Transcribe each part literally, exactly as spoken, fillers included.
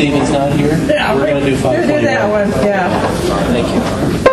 Stephen's not here, Yeah, we're going to do five we'll twenty-one. do that one, yeah. Thank you.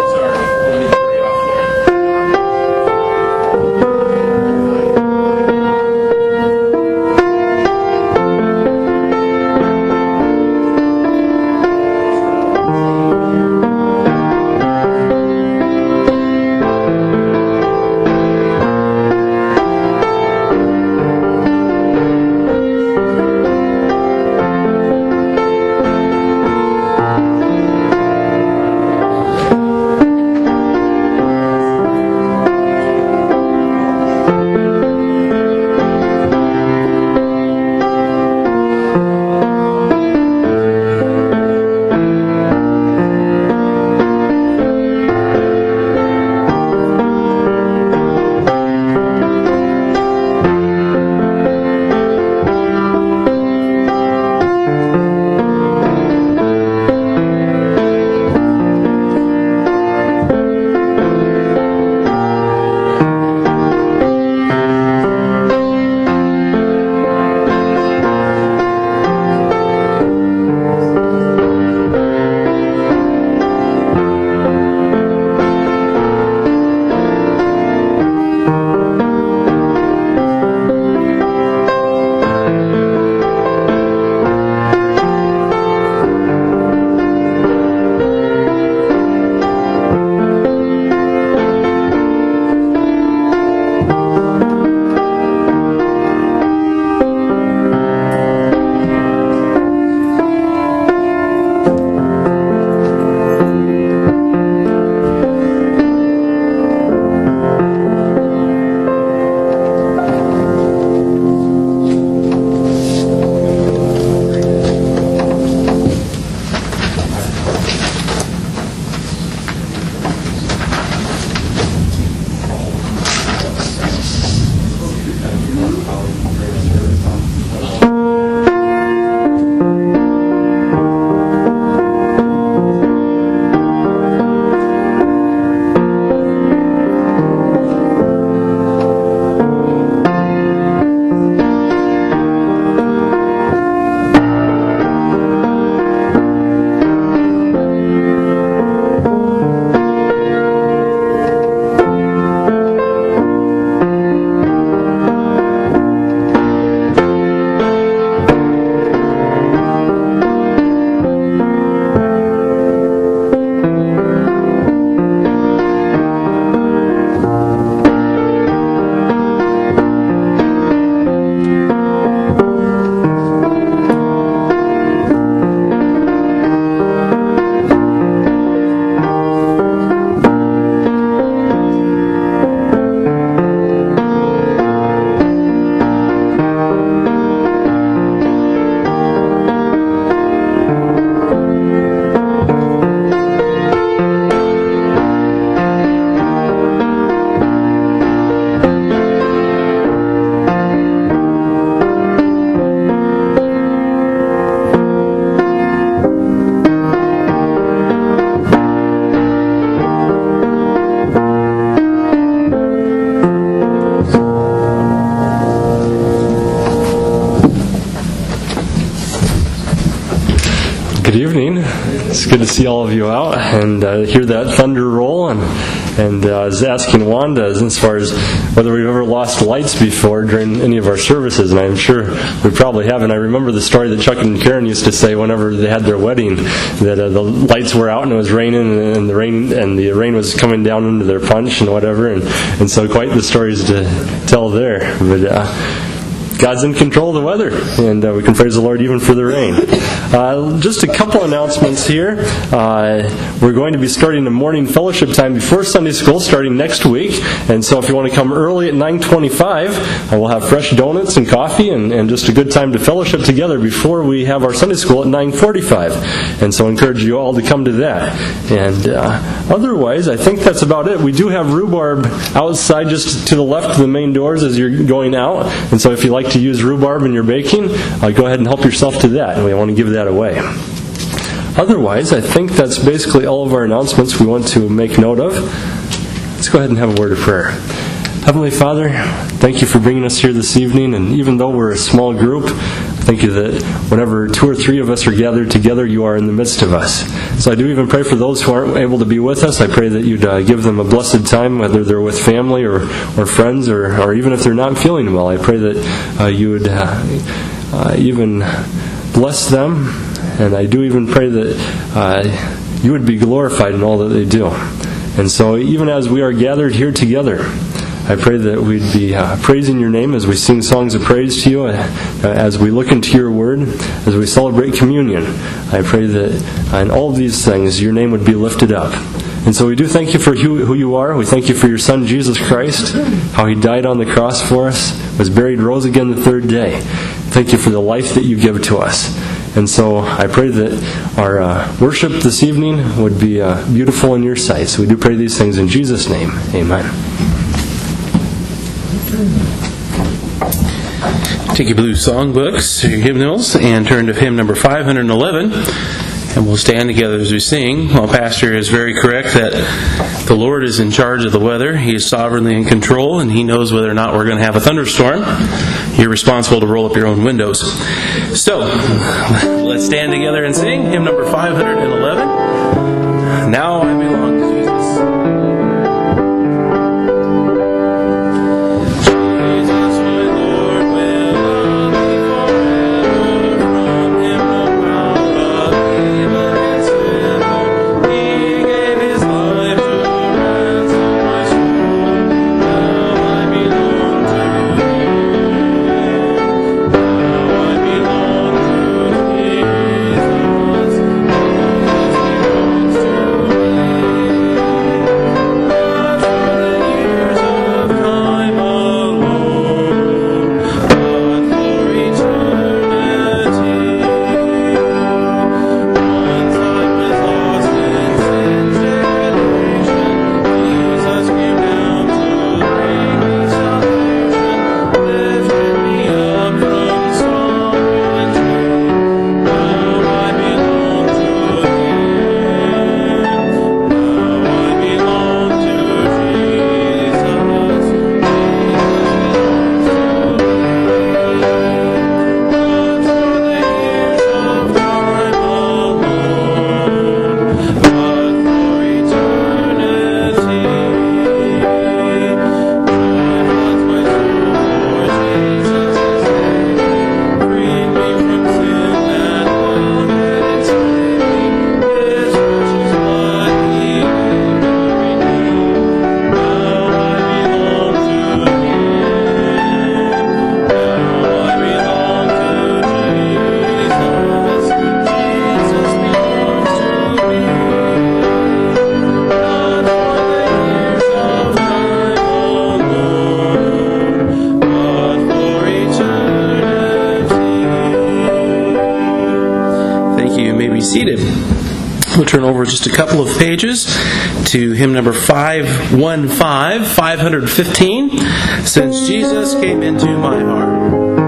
Good evening. It's good to see all of you out and uh, hear that thunder roll. And and uh, I was asking Wanda as far as whether we've ever lost lights before during any of our services, and I'm sure we probably haven't. I remember the story that Chuck and Karen used to say whenever they had their wedding, that uh, the lights were out and it was raining, and the rain and the rain was coming down into their punch and whatever, and, and so quite the stories to tell there. But uh, God's in control of the weather, and uh, we can praise the Lord even for the rain. Uh, just a couple announcements here. Uh, we're going to be starting a morning fellowship time before Sunday school starting next week, and so if you want to come early at nine twenty-five, uh, we'll have fresh donuts and coffee and, and just a good time to fellowship together before we have our Sunday school at nine forty-five. And so I encourage you all to come to that. And uh, otherwise, I think that's about it. We do have rhubarb outside just to the left of the main doors as you're going out, and so if you like to use rhubarb in your baking, uh, go ahead and help yourself to that, and we want to give that away. Otherwise, I think that's basically all of our announcements we want to make note of. Let's go ahead and have a word of prayer. Heavenly Father, thank you for bringing us here this evening, and even though we're a small group, Thank you that whenever two or three of us are gathered together, you are in the midst of us. So I do even pray for those who aren't able to be with us. I pray that you'd uh, give them a blessed time, whether they're with family or, or friends, or, or even if they're not feeling well. I pray that uh, you would uh, uh, even bless them, and I do even pray that uh, you would be glorified in all that they do. And so even as we are gathered here together, I pray that we'd be uh, praising your name as we sing songs of praise to you, uh, as we look into your word, as we celebrate communion. I pray that uh, in all of these things, your name would be lifted up. And so we do thank you for who, who you are. We thank you for your Son, Jesus Christ, how he died on the cross for us, was buried, rose again the third day. Thank you for the life that you give to us. And so I pray that our uh, worship this evening would be uh, beautiful in your sight. So we do pray these things in Jesus' name. Amen. Take your blue songbooks, your hymnals, and turn to hymn number five hundred eleven. And we'll stand together as we sing. While Pastor is very correct that the Lord is in charge of the weather. He is sovereignly in control, and He knows whether or not we're going to have a thunderstorm. You're responsible to roll up your own windows. So, let's stand together and sing hymn number five hundred eleven. Now I belong to Jesus. Seated. We'll turn over just a couple of pages to hymn number five one five, five hundred fifteen, Since Jesus Came Into My Heart.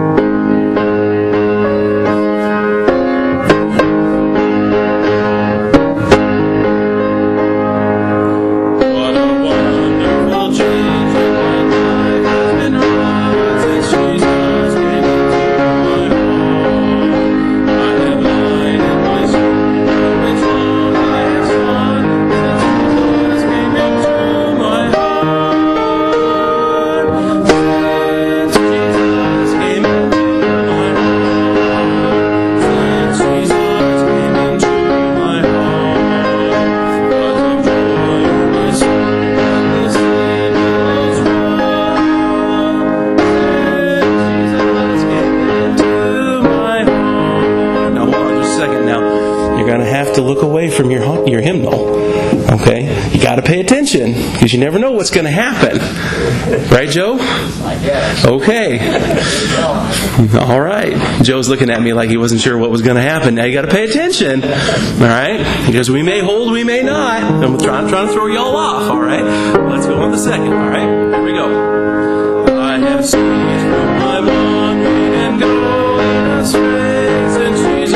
From your your hymnal, okay? You got to pay attention because you never know what's going to happen, right, Joe? Okay. All right. Joe's looking at me like he wasn't sure what was going to happen. Now you got to pay attention, all right? Because we may hold, we may not. I'm trying, trying to throw y'all off, all right? Let's go on the second, all right? Here we go. I have ceased from my wandering and going astray since Jesus.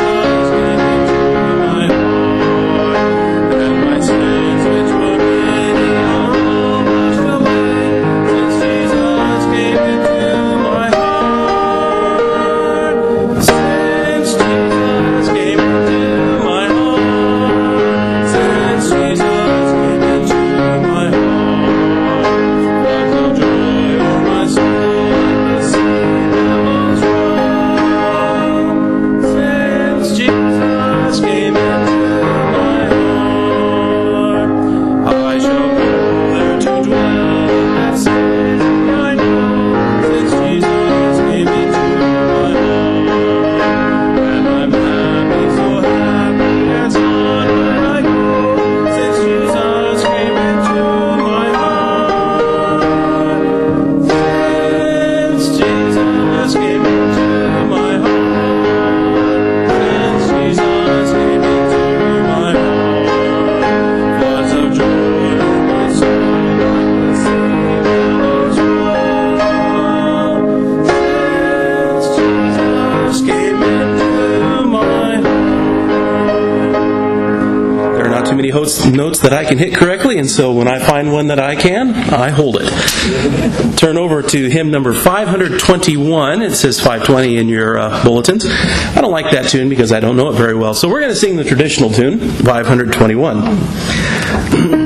Say notes, notes that I can hit correctly, and so when I find one that I can, I hold it. Turn over to hymn number five twenty-one. It says five twenty in your uh, bulletins. I don't like that tune because I don't know it very well. So we're going to sing the traditional tune, five twenty-one.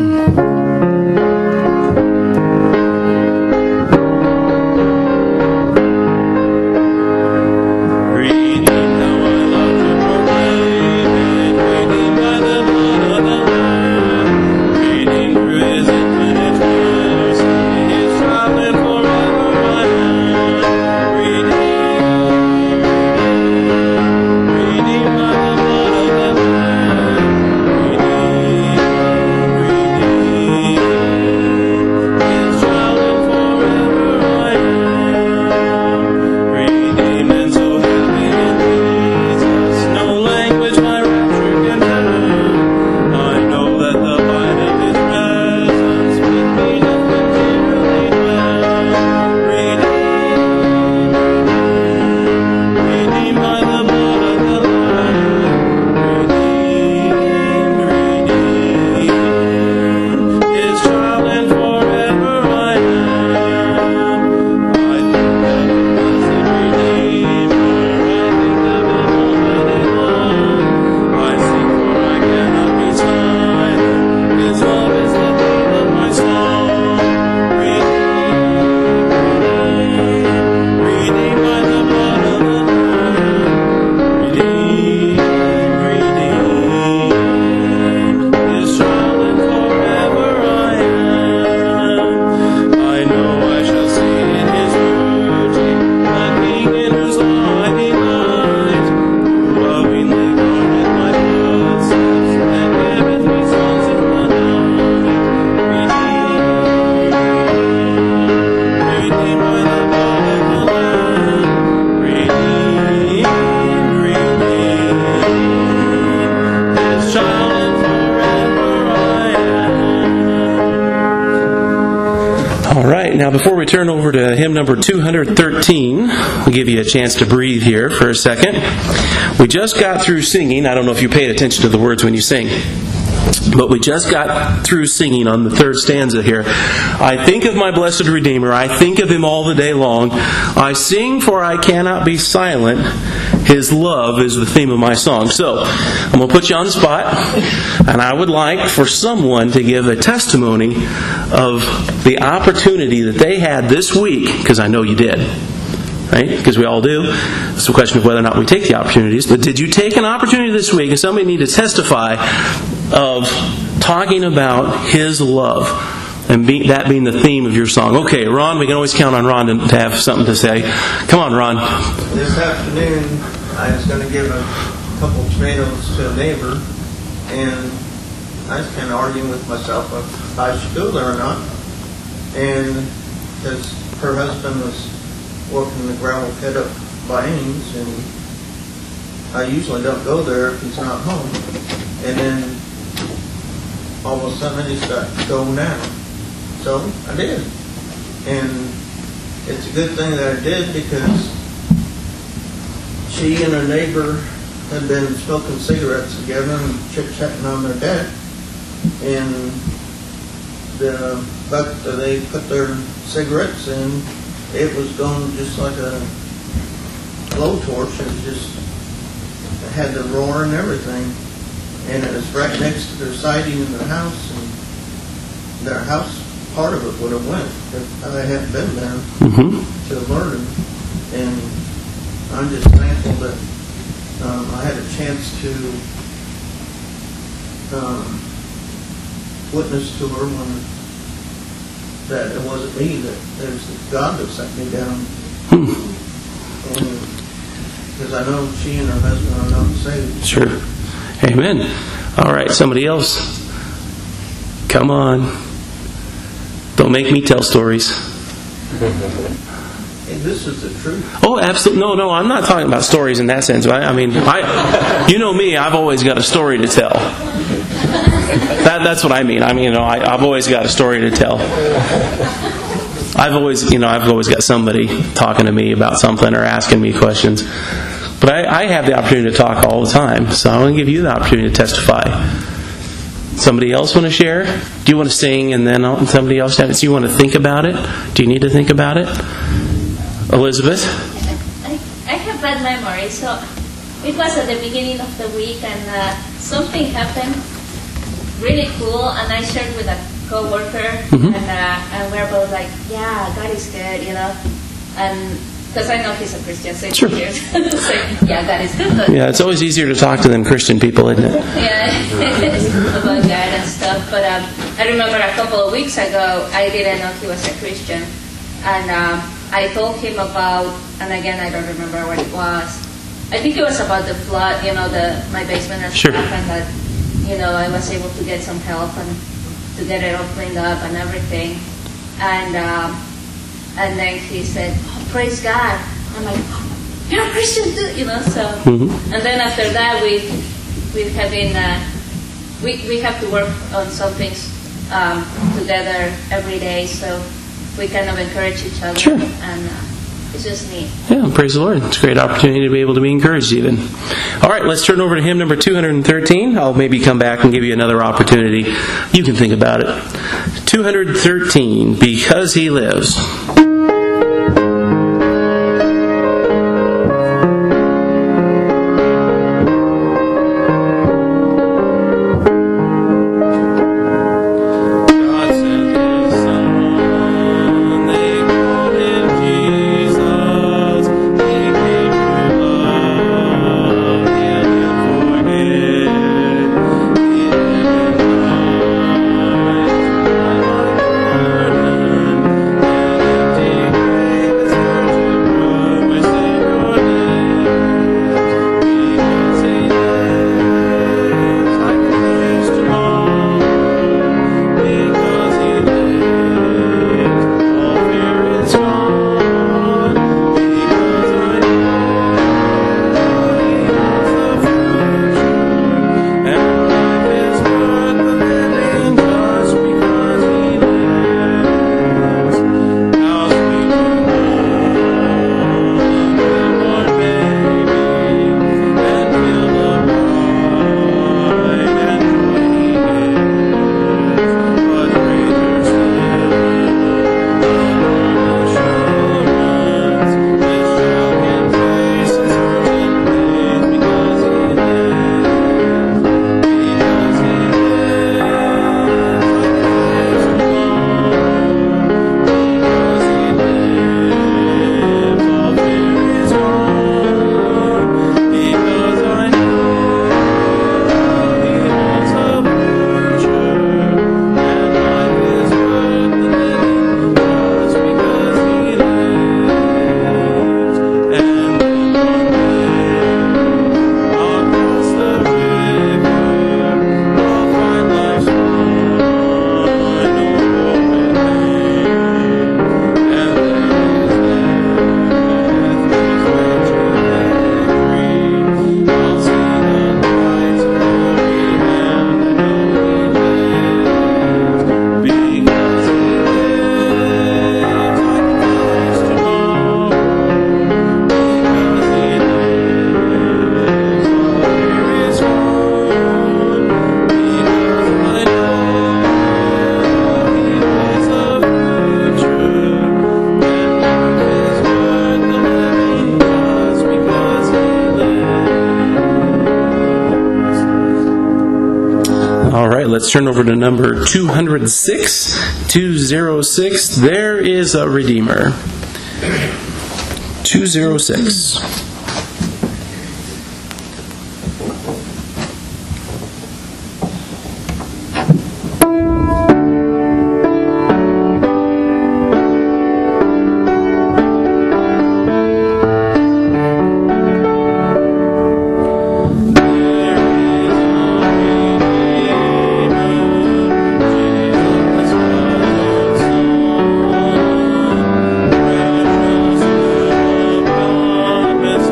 Now, before we turn over to hymn number two thirteen, we'll give you a chance to breathe here for a second. We just got through singing. I don't know if you paid attention to the words when you sing, but we just got through singing on the third stanza here. I think of my blessed Redeemer. I think of Him all the day long. I sing, for I cannot be silent. His love is the theme of my song. So, I'm going to put you on the spot, and I would like for someone to give a testimony of the opportunity that they had this week, because I know you did, right? Because we all do. It's a question of whether or not we take the opportunities. But did you take an opportunity this week, and somebody need to testify of talking about His love? And be, that being the theme of your song. Okay, Ron, we can always count on Ron to, to have something to say. Come on, Ron. This afternoon, I was going to give a couple tomatoes to a neighbor, and I was kind of arguing with myself if I should go there or not. And because her husband was working the gravel pit up by Ames, and I usually don't go there if he's not home. And then all of a sudden, I just got to go now. So I did. And it's a good thing that I did, because she and her neighbor had been smoking cigarettes together and chit-chatting on their deck. And the bucket that they put their cigarettes in, it was going just like a blowtorch. It was just, it had the roar and everything. And it was right next to their siding in their house. And their house, part of it would have went if I hadn't been there mm-hmm. to learn. And I'm just thankful that um, I had a chance to um, witness to her when that it wasn't me, that it was God that sent me down. Because I know she and her husband are not saved. Sure. Amen. All right, somebody else. Come on. Don't make me tell stories. Hey, this is the truth. Oh, absolutely. No, no, I'm not talking about stories in that sense. I, I mean, I, you know me, I've always got a story to tell. That, that's what I mean. I mean, you know, I, I've always got a story to tell. I've always, you know, I've always got somebody talking to me about something or asking me questions. But I, I have the opportunity to talk all the time, so I want to give you the opportunity to testify. Somebody else want to share? Do you want to sing and then I'll- somebody else have it? Do you want to think about it? Do you need to think about it? Elizabeth? I, I have bad memory, so it was at the beginning of the week, and uh, something happened really cool, and I shared with a coworker, Mhm. and, uh, and we're both like, yeah, God is good, you know, and because I know he's a Christian, so it's Sure. weird. So, yeah, God is good. Yeah, it's always easier to talk to than Christian people, isn't it? Yeah, about God and stuff. But um, I remember a couple of weeks ago, I didn't know he was a Christian, and um, I told him about, and again, I don't remember what it was. I think it was about the flood, you know, the my basement and Sure. stuff, and that, you know, I was able to get some help and to get it all cleaned up and everything, and um, and then he said, oh, "Praise God." I'm like, "You're a Christian too," you know. So, Mhm. and then after that, we we have been uh, we we have to work on some things um, together every day, so we kind of encourage each other, Sure. and uh, it's just neat. Yeah, praise the Lord. It's a great opportunity to be able to be encouraged even. All right, let's turn over to hymn number two hundred thirteen. I'll maybe come back and give you another opportunity. You can think about it. two hundred thirteen, Because He Lives. God sent His Son, they called Him Jesus. He came to love, heal and forgive. He lived and died for my burden. An empty grave is there to prove my Savior lives. Because He lives, I can face tomorrow. Because He lives, all fear is gone. Because I know He holds the future, and life is worth the living just because He lives. How sweet to hold a newborn baby and feel the pride and joy He gives. But greater still, the warm assurance this child can face in certain days because He lives. Because He lives, I can face tomorrow. Because He lives, all fear is gone. Because I know He holds the future, and life is worth the living just because He lives. And then one day I'll cross the river, I'll find life's one, no more with pain. And there is death, there's victory. I'll see the light of glory, and I know He lives. Because He lives, I can face tomorrow. Because He lives, all fear is gone. Because I know He holds the future, and life is worth the living just because He lives. All right, let's turn over to number two hundred six. two hundred six, There is a Redeemer. two hundred six. Precious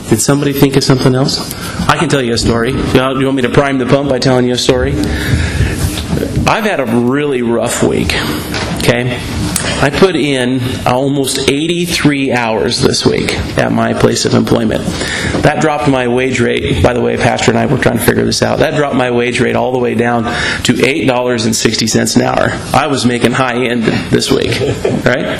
Did somebody think of something else? I can tell you a story. You want me to prime the pump by telling you a story? I've had a really rough week. Okay? I put in almost eighty-three hours this week at my place of employment. That dropped my wage rate. By the way, Pastor and I were trying to figure this out. That dropped my wage rate all the way down to eight dollars and sixty cents an hour. I was making high end this week. Right?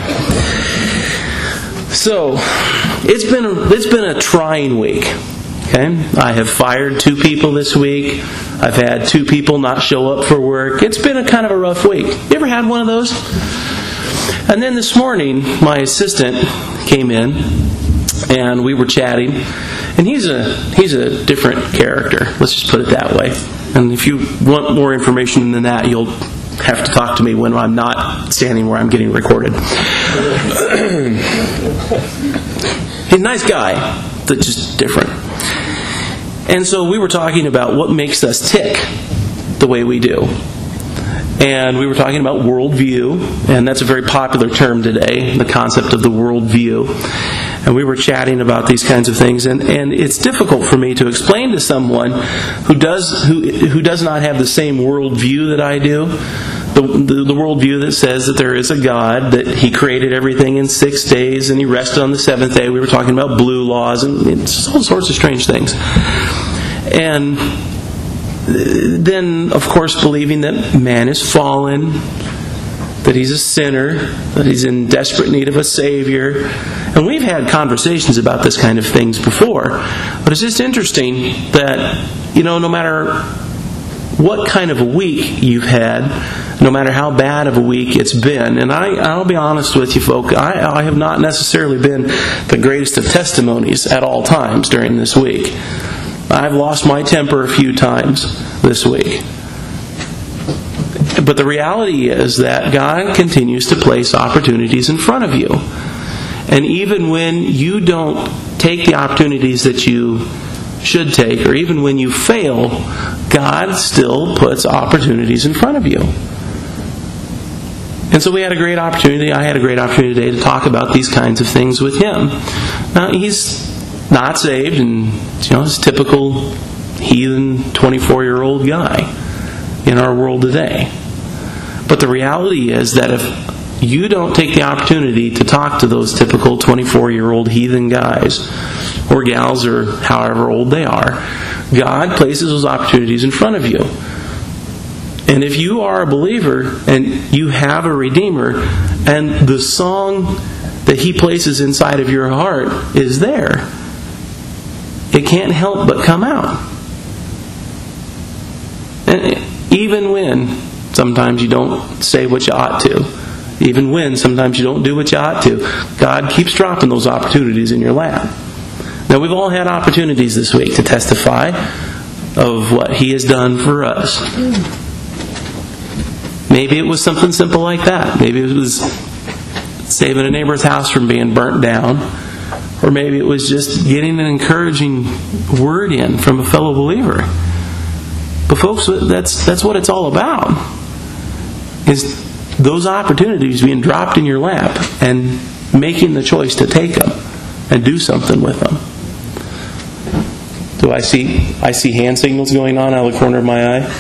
So, it's been a, it's been a trying week. Okay? I have fired two people this week. I've had two people not show up for work. It's been a kind of a rough week. You ever had one of those? And then this morning, my assistant came in, and we were chatting. And he's a he's a different character. Let's just put it that way. And if you want more information than that, you'll have to talk to me when I'm not standing where I'm getting recorded. He's a nice guy, but just different. And so we were talking about what makes us tick the way we do. And we were talking about worldview, and that's a very popular term today, the concept of the worldview. And we were chatting about these kinds of things, and, and it's difficult for me to explain to someone who does who who does not have the same worldview that I do, the, the, the worldview that says that there is a God, that He created everything in six days, and He rested on the seventh day. We were talking about blue laws, and it's all sorts of strange things. And then, of course, believing that man is fallen, that he's a sinner, that he's in desperate need of a Savior. And we've had conversations about this kind of things before. But it's just interesting that, you know, no matter what kind of a week you've had, no matter how bad of a week it's been, and I, I'll be honest with you folk, I, I have not necessarily been the greatest of testimonies at all times during this week. I've lost my temper a few times this week. But the reality is that God continues to place opportunities in front of you. And even when you don't take the opportunities that you should take, or even when you fail, God still puts opportunities in front of you. And so we had a great opportunity, I had a great opportunity today to talk about these kinds of things with him. Now, he's not saved, and you know, he's a typical heathen twenty-four-year-old guy in our world today. But the reality is that if you don't take the opportunity to talk to those typical twenty-four-year-old heathen guys or gals, or however old they are, God places those opportunities in front of you. And if you are a believer and you have a Redeemer, and the song that He places inside of your heart is there, it can't help but come out. And even when sometimes you don't say what you ought to, even when sometimes you don't do what you ought to, God keeps dropping those opportunities in your lap. Now, we've all had opportunities this week to testify of what He has done for us. Maybe it was something simple like that. Maybe it was saving a neighbor's house from being burnt down. Or maybe it was just getting an encouraging word in from a fellow believer. But folks, that's that's what it's all about. Is those opportunities being dropped in your lap and making the choice to take them and do something with them. Do I see I see hand signals going on out of the corner of my eye?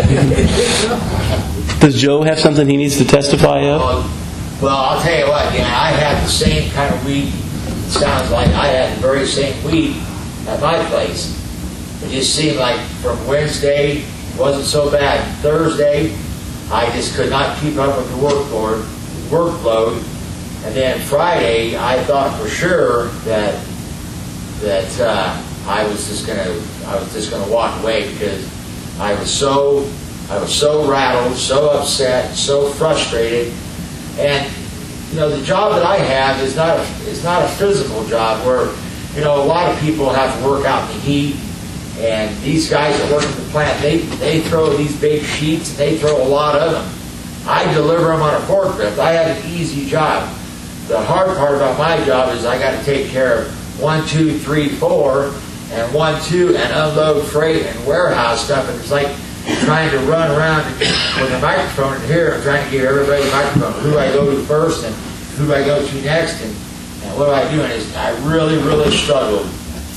Does Joe have something he needs to testify of? Well, I'll tell you what, you know, I had the same kind of week. It sounds like I had the very same week at my place. It just seemed like from Wednesday, it wasn't so bad. Thursday, I just could not keep up with the workload. workload. And then Friday, I thought for sure that that uh, I was just gonna I was just gonna walk away, because I was so I was so rattled, so upset, so frustrated. And you know, the job that I have is not a, is not a physical job where, you know, a lot of people have to work out in the heat. And these guys that work at the plant, they, they throw these big sheets, and they throw a lot of them. I deliver them on a forklift. I have an easy job. The hard part about my job is I got to take care of one, two, three, four, and one, two, and unload freight and warehouse stuff. And it's like trying to run around with a microphone in here and trying to give everybody a microphone. Who do I go to first, and who do I go to next, and, and what do I do? And it's, I really, really struggled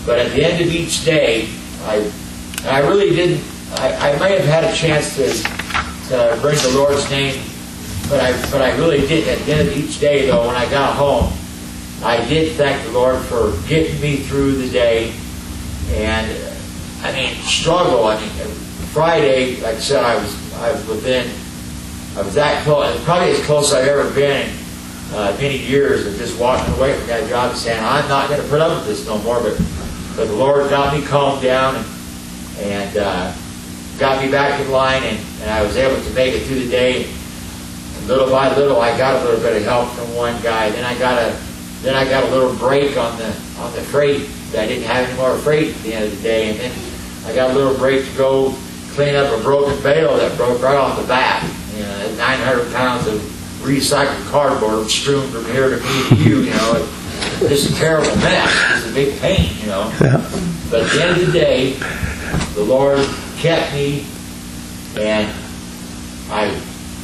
But at the end of each day, I I really didn't. I, I may have had a chance to to bring the Lord's name, but I but I really didn't. At the end of each day, though, when I got home, I did thank the Lord for getting me through the day. And I mean, struggle. I mean, Friday, like I said, I was I was within. I was that close, probably as close as I've ever been in uh, many years of just walking away from that job and saying, I'm not going to put up with this no more. But, but the Lord got me calmed down and, and uh, got me back in line, and, and I was able to make it through the day. And little by little, I got a little bit of help from one guy. Then I got a then I got a little break on the on the freight. I didn't have any more freight at the end of the day, and then I got a little break to go clean up a broken bale that broke right off the bat. You know, nine hundred pounds of recycled cardboard strewn from here to me to you, you know. It's just a terrible mess. It's a big pain, you know. Yeah. But at the end of the day, the Lord kept me, and I,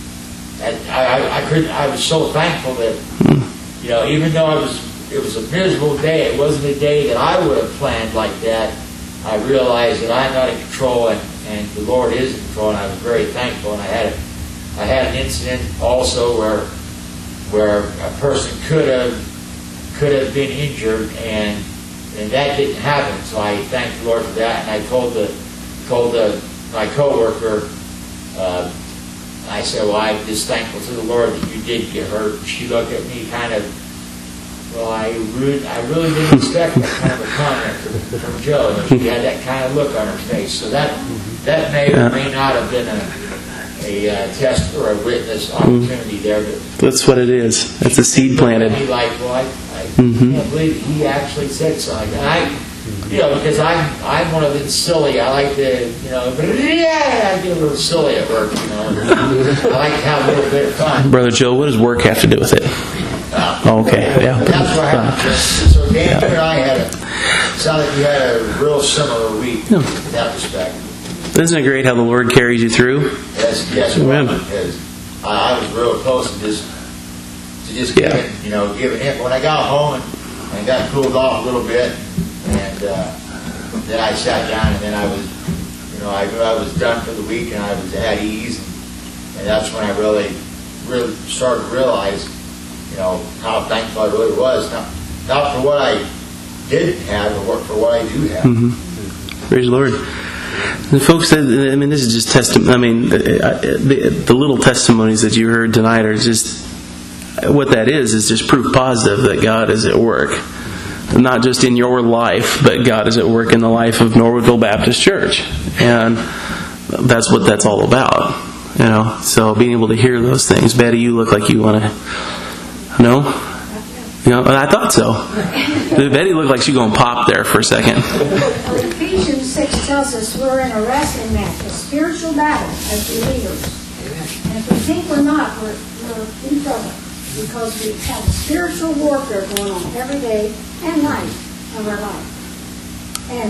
I, I, I couldn't. I was so thankful that, you know, even though I was, it was a miserable day. It wasn't a day that I would have planned like that. I realized that I'm not in control, and, and the Lord is in control, and I was very thankful. And I had a I had an incident also where where a person could have could have been injured, and and that didn't happen. So I thanked the Lord for that, and I told the told the my coworker, uh, I said, well, I'm just thankful to the Lord that you did get hurt. And she looked at me kind of, well, I really, I really didn't expect that kind of a comment from, from Joe. And she had that kind of look on her face. So that that may or may not have been a a uh, test or a witness opportunity there. But That's what it is. It's a seed planted. I'd be like, well, I, I Mhm. can't believe he actually said something. And I, you know, because I'm I'm one of the silly. I like to, you know, yeah, I get a little silly at work. You know, I like to have a little bit of fun. Brother Joe, what does work have to do with it? Uh, Oh, okay, yeah. That's what happened. So Dan, you and I had a sounded like we had a real similar week Yeah. in that respect. Isn't it great how the Lord carries you through? Yes, yes, Amen. well, because I, I was real close to just to just Yeah. giving, you know, giving him. When I got home and, and got cooled off a little bit, and uh, then I sat down, and then I was, you know, I knew I was done for the week, and I was at ease, and, and that's when I really, really started to realize, you know, how thankful I really was, not not for what I didn't have, but for what I do have. Mm-hmm. Praise the Lord. And folks, I mean, this is just testimony. I mean, the, the little testimonies that you heard tonight are just, what that is, is just proof positive that God is at work. Not just in your life, but God is at work in the life of Norwoodville Baptist Church. And that's what that's all about. You know, so being able to hear those things. Betty, you look like you want to, no? You know, I thought so. Betty looked like she's going to pop there for a second. Ephesians six tells us we're in a wrestling match, a spiritual battle as believers. And if we think we're not, we're, we're in trouble. Because we have a spiritual warfare going on every day and night of our life. And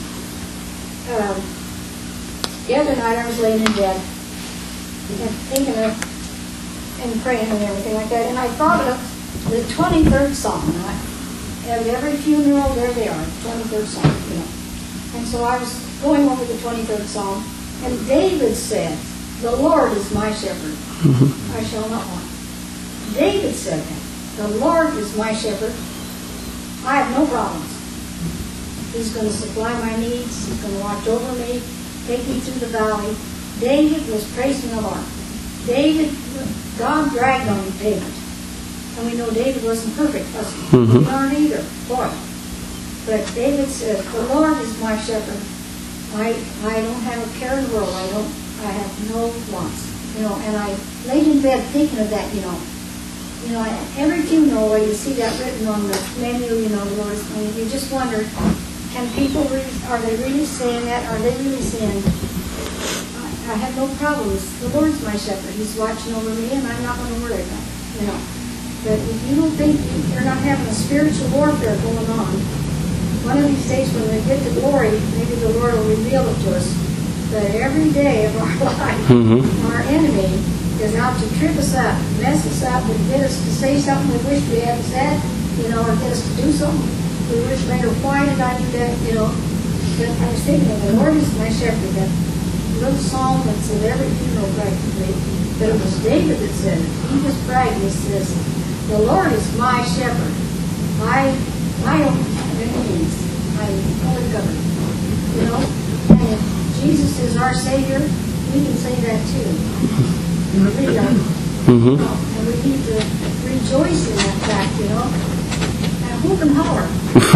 um, the other night I was laying in bed and thinking of and praying and everything like that. And I thought of the twenty-third Psalm. At every funeral, there they are, twenty-third Psalm. You know. And so I was going over the twenty-third Psalm, and David said, "The Lord is my shepherd; Mm-hmm. I shall not want." David said that. The Lord is my shepherd. I have no problems. He's going to supply my needs. He's going to watch over me, take me through the valley. David was praising the Lord. David, God dragged on David. And we know David wasn't perfect, was he? Mhm. We aren't either, boy. But David said, "The Lord is my shepherd. I I don't have a care in the world. I don't. I have no wants." You know, and I laid in bed thinking of that. You know, you know, at every funeral where you see that written on the menu, you know, the Lord's name, you just wonder, can people really, are they really saying that? Are they really saying, I, I have no problems. The Lord's my shepherd. He's watching over me, and I'm not going to worry about it. You know. But if you don't think you're not having a spiritual warfare going on, one of these days when we get to glory, maybe the Lord will reveal it to us. But every day of our life, Mm-hmm. our enemy is out to trip us up, mess us up, and get us to say something we wish we hadn't said, you know, or get us to do something we were later, why did I do that, you know? But I was thinking of the Lord is my shepherd, that little psalm that said every funeral practically, but it was David that said it. He was bragging, he says, the Lord is my shepherd. I, I don't have any needs. I'm fully covered. You know? And if Jesus is our Savior, we can say that too. Really are. Mm-hmm. You know? And we need to rejoice in that fact, you know? And hoop and holler.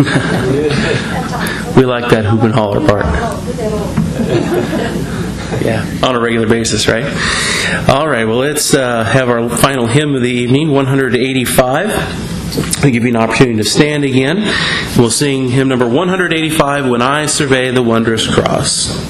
We like that hoop and holler part. Oh, do that all. Yeah, on a regular basis, right? All right, well, let's uh, have our final hymn of the evening, one eighty-five. I'll give you an opportunity to stand again. We'll sing hymn number one eighty-five, When I Survey the Wondrous Cross.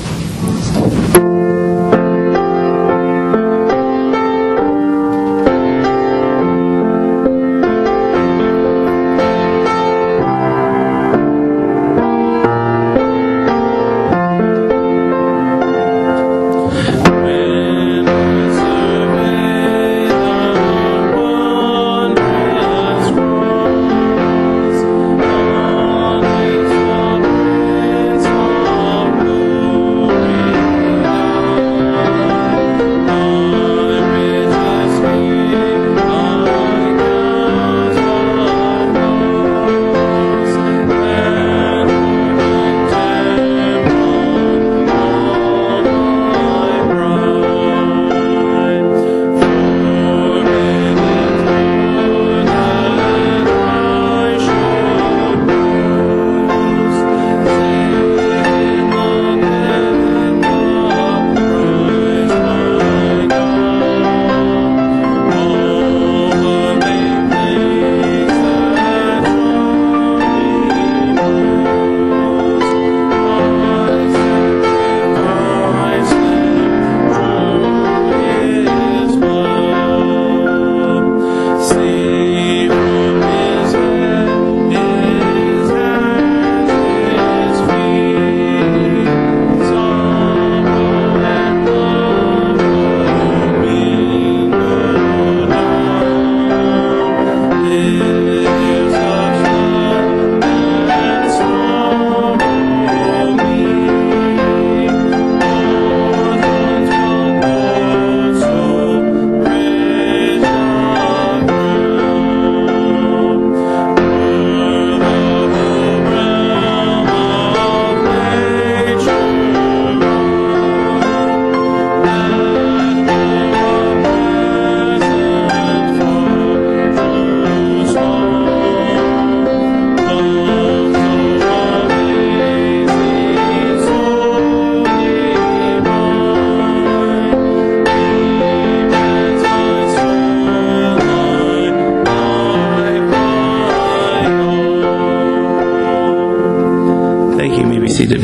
Seated.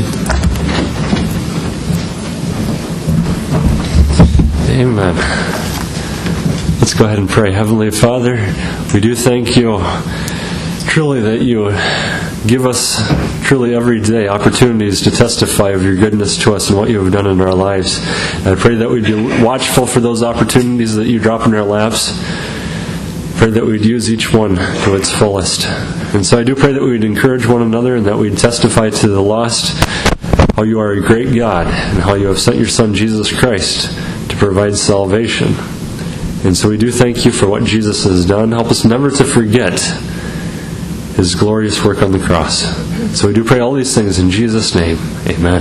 Amen. Let's go ahead and pray. Heavenly Father, we do thank you truly that you give us truly every day opportunities to testify of your goodness to us and what you have done in our lives. And I pray that we'd be watchful for those opportunities that you drop in our laps. Pray that we'd use each one to its fullest. And so I do pray that we would encourage one another and that we'd testify to the lost how you are a great God and how you have sent your Son Jesus Christ to provide salvation. And so we do thank you for what Jesus has done. Help us never to forget his glorious work on the cross. So we do pray all these things in Jesus' name. Amen.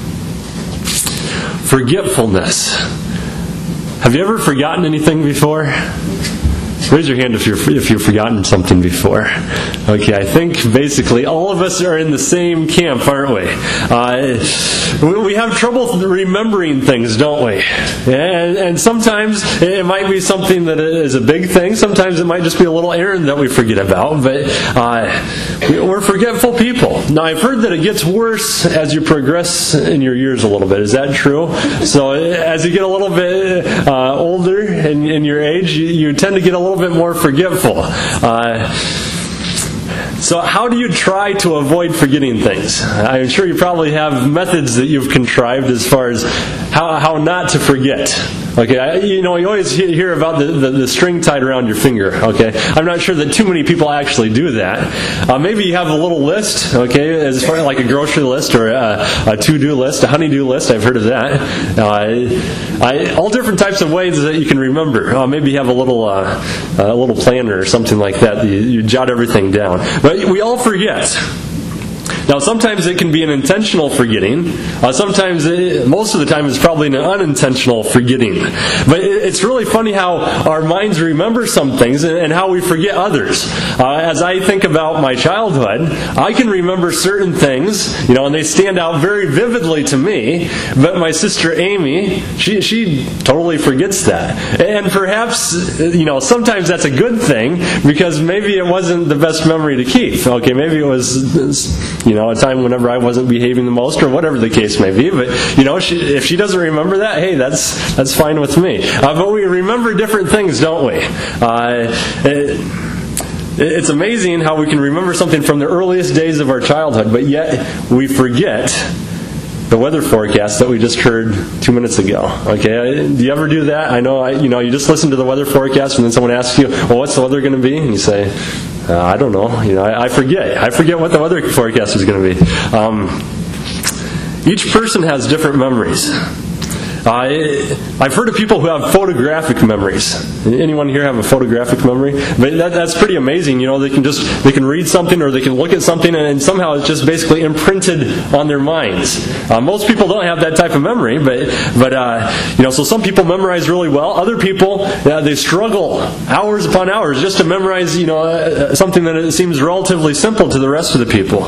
Forgetfulness. Have you ever forgotten anything before? Raise your hand if you're if you've forgotten something before. Okay, I think basically all of us are in the same camp, aren't we? Uh, we have trouble remembering things, don't we? And, and sometimes it might be something that is a big thing. Sometimes it might just be a little errand that we forget about. But uh, we're forgetful people. Now, I've heard that it gets worse as you progress in your years a little bit. Is that true? So as you get a little bit uh, older in, in your age, you, you tend to get a little bit more forgetful. Uh, so how do you try to avoid forgetting things? I'm sure you probably have methods that you've contrived as far as how, how not to forget. Okay, I, you know, you always he- hear about the, the, the string tied around your finger. Okay, I'm not sure that too many people actually do that. Uh, maybe you have a little list, okay, as far as like a grocery list or a, a to-do list, a honey-do list. I've heard of that. Uh, I, all different types of ways that you can remember. Uh, maybe you have a little uh, a little planner or something like that. You, you jot everything down. But we all forget. Now, sometimes it can be an intentional forgetting. Uh, sometimes, it, most of the time, it's probably an unintentional forgetting. But it, it's really funny how our minds remember some things and, and how we forget others. Uh, as I think about my childhood, I can remember certain things, you know, and they stand out very vividly to me. But my sister Amy, she she totally forgets that. And perhaps, you know, sometimes that's a good thing because maybe it wasn't the best memory to keep. Okay, maybe it was, you know, a time whenever I wasn't behaving the most, or whatever the case may be. But you know, she, if she doesn't remember that, hey, that's that's fine with me. Uh, but we remember different things, don't we? Uh, it, it's amazing how we can remember something from the earliest days of our childhood, but yet we forget the weather forecast that we just heard two minutes ago. Okay, do you ever do that? I know, I, you know, you just listen to the weather forecast, and then someone asks you, "Well, what's the weather going to be?" And you say, uh, "I don't know." You know, I, I forget. I forget what the weather forecast is going to be. Um, each person has different memories. Uh, I've heard of people who have photographic memories. Anyone here have a photographic memory? But that, that's pretty amazing. You know, they can just they can read something or they can look at something, and, and somehow it's just basically imprinted on their minds. Uh, most people don't have that type of memory, but but uh, you know, so some people memorize really well. Other people uh, they struggle hours upon hours just to memorize, you know, uh, something that seems relatively simple to the rest of the people.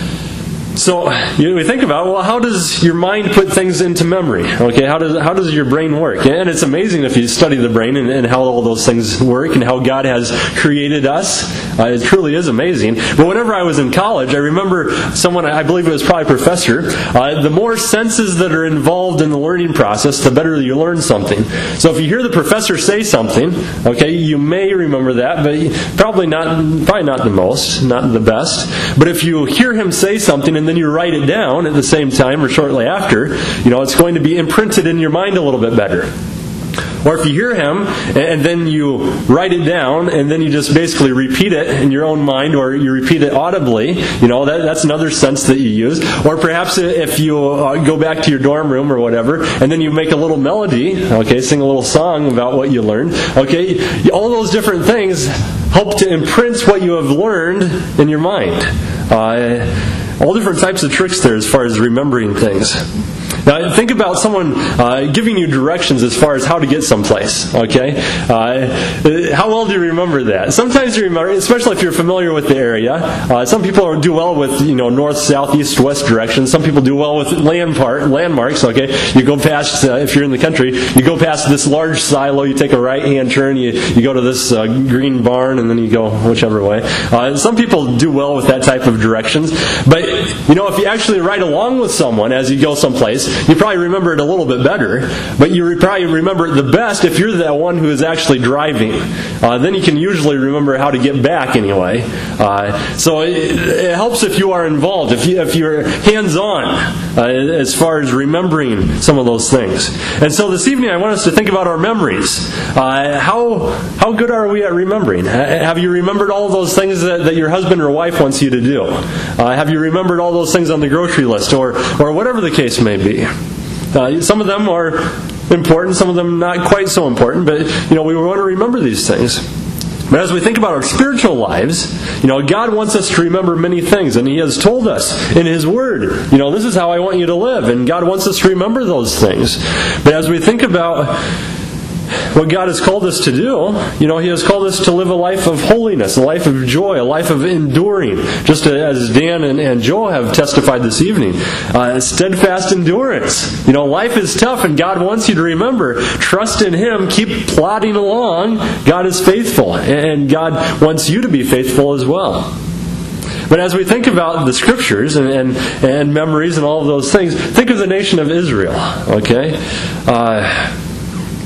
So you know, we think about, well, how does your mind put things into memory? Okay, how does how does your brain work? And it's amazing if you study the brain and, and how all those things work and how God has created us. Uh, it truly is amazing. But whenever I was in college, I remember someone, I believe it was probably a professor, uh, the more senses that are involved in the learning process, the better you learn something. So if you hear the professor say something, okay, you may remember that, but probably not, probably not the most, not the best. But if you hear him say something and then you write it down at the same time or shortly after, you know, it's going to be imprinted in your mind a little bit better. Or if you hear him and then you write it down and then you just basically repeat it in your own mind, or you repeat it audibly, you know, that, that's another sense that you use. Or perhaps if you uh, go back to your dorm room or whatever and then you make a little melody, okay, sing a little song about what you learned, okay, all those different things help to imprint what you have learned in your mind. Uh, all different types of tricks there as far as remembering things. Now, think about someone uh, giving you directions as far as how to get someplace. Okay, uh, how well do you remember that? Sometimes you remember, especially if you're familiar with the area. Uh, some people do well with, you know, north, south, east, west directions. Some people do well with land part, landmarks. Okay, you go past uh, if you're in the country, you go past this large silo. You take a right-hand turn. You you go to this uh, green barn, and then you go whichever way. Uh, some people do well with that type of directions, but you know, if you actually ride along with someone as you go someplace, you probably remember it a little bit better, but you probably remember it the best if you're the one who is actually driving. Uh, then you can usually remember how to get back anyway. Uh, so it, it helps if you are involved, if, you, if you're hands-on uh, as far as remembering some of those things. And so this evening I want us to think about our memories. Uh, how how good are we at remembering? Have you remembered all of those things that, that your husband or wife wants you to do? Uh, have you remembered all those things on the grocery list, or or whatever the case may be? Uh, some of them are important, some of them not quite so important, but you know, we want to remember these things. But as we think about our spiritual lives, you know, God wants us to remember many things, and He has told us in His Word, you know, this is how I want you to live, and God wants us to remember those things. But as we think about what God has called us to do, you know, He has called us to live a life of holiness, a life of joy, a life of enduring. Just as Dan and, and Joel have testified this evening. Uh, steadfast endurance. You know, life is tough and God wants you to remember, trust in Him, keep plodding along. God is faithful and God wants you to be faithful as well. But as we think about the Scriptures and, and, and memories and all of those things, think of the nation of Israel, okay? Uh,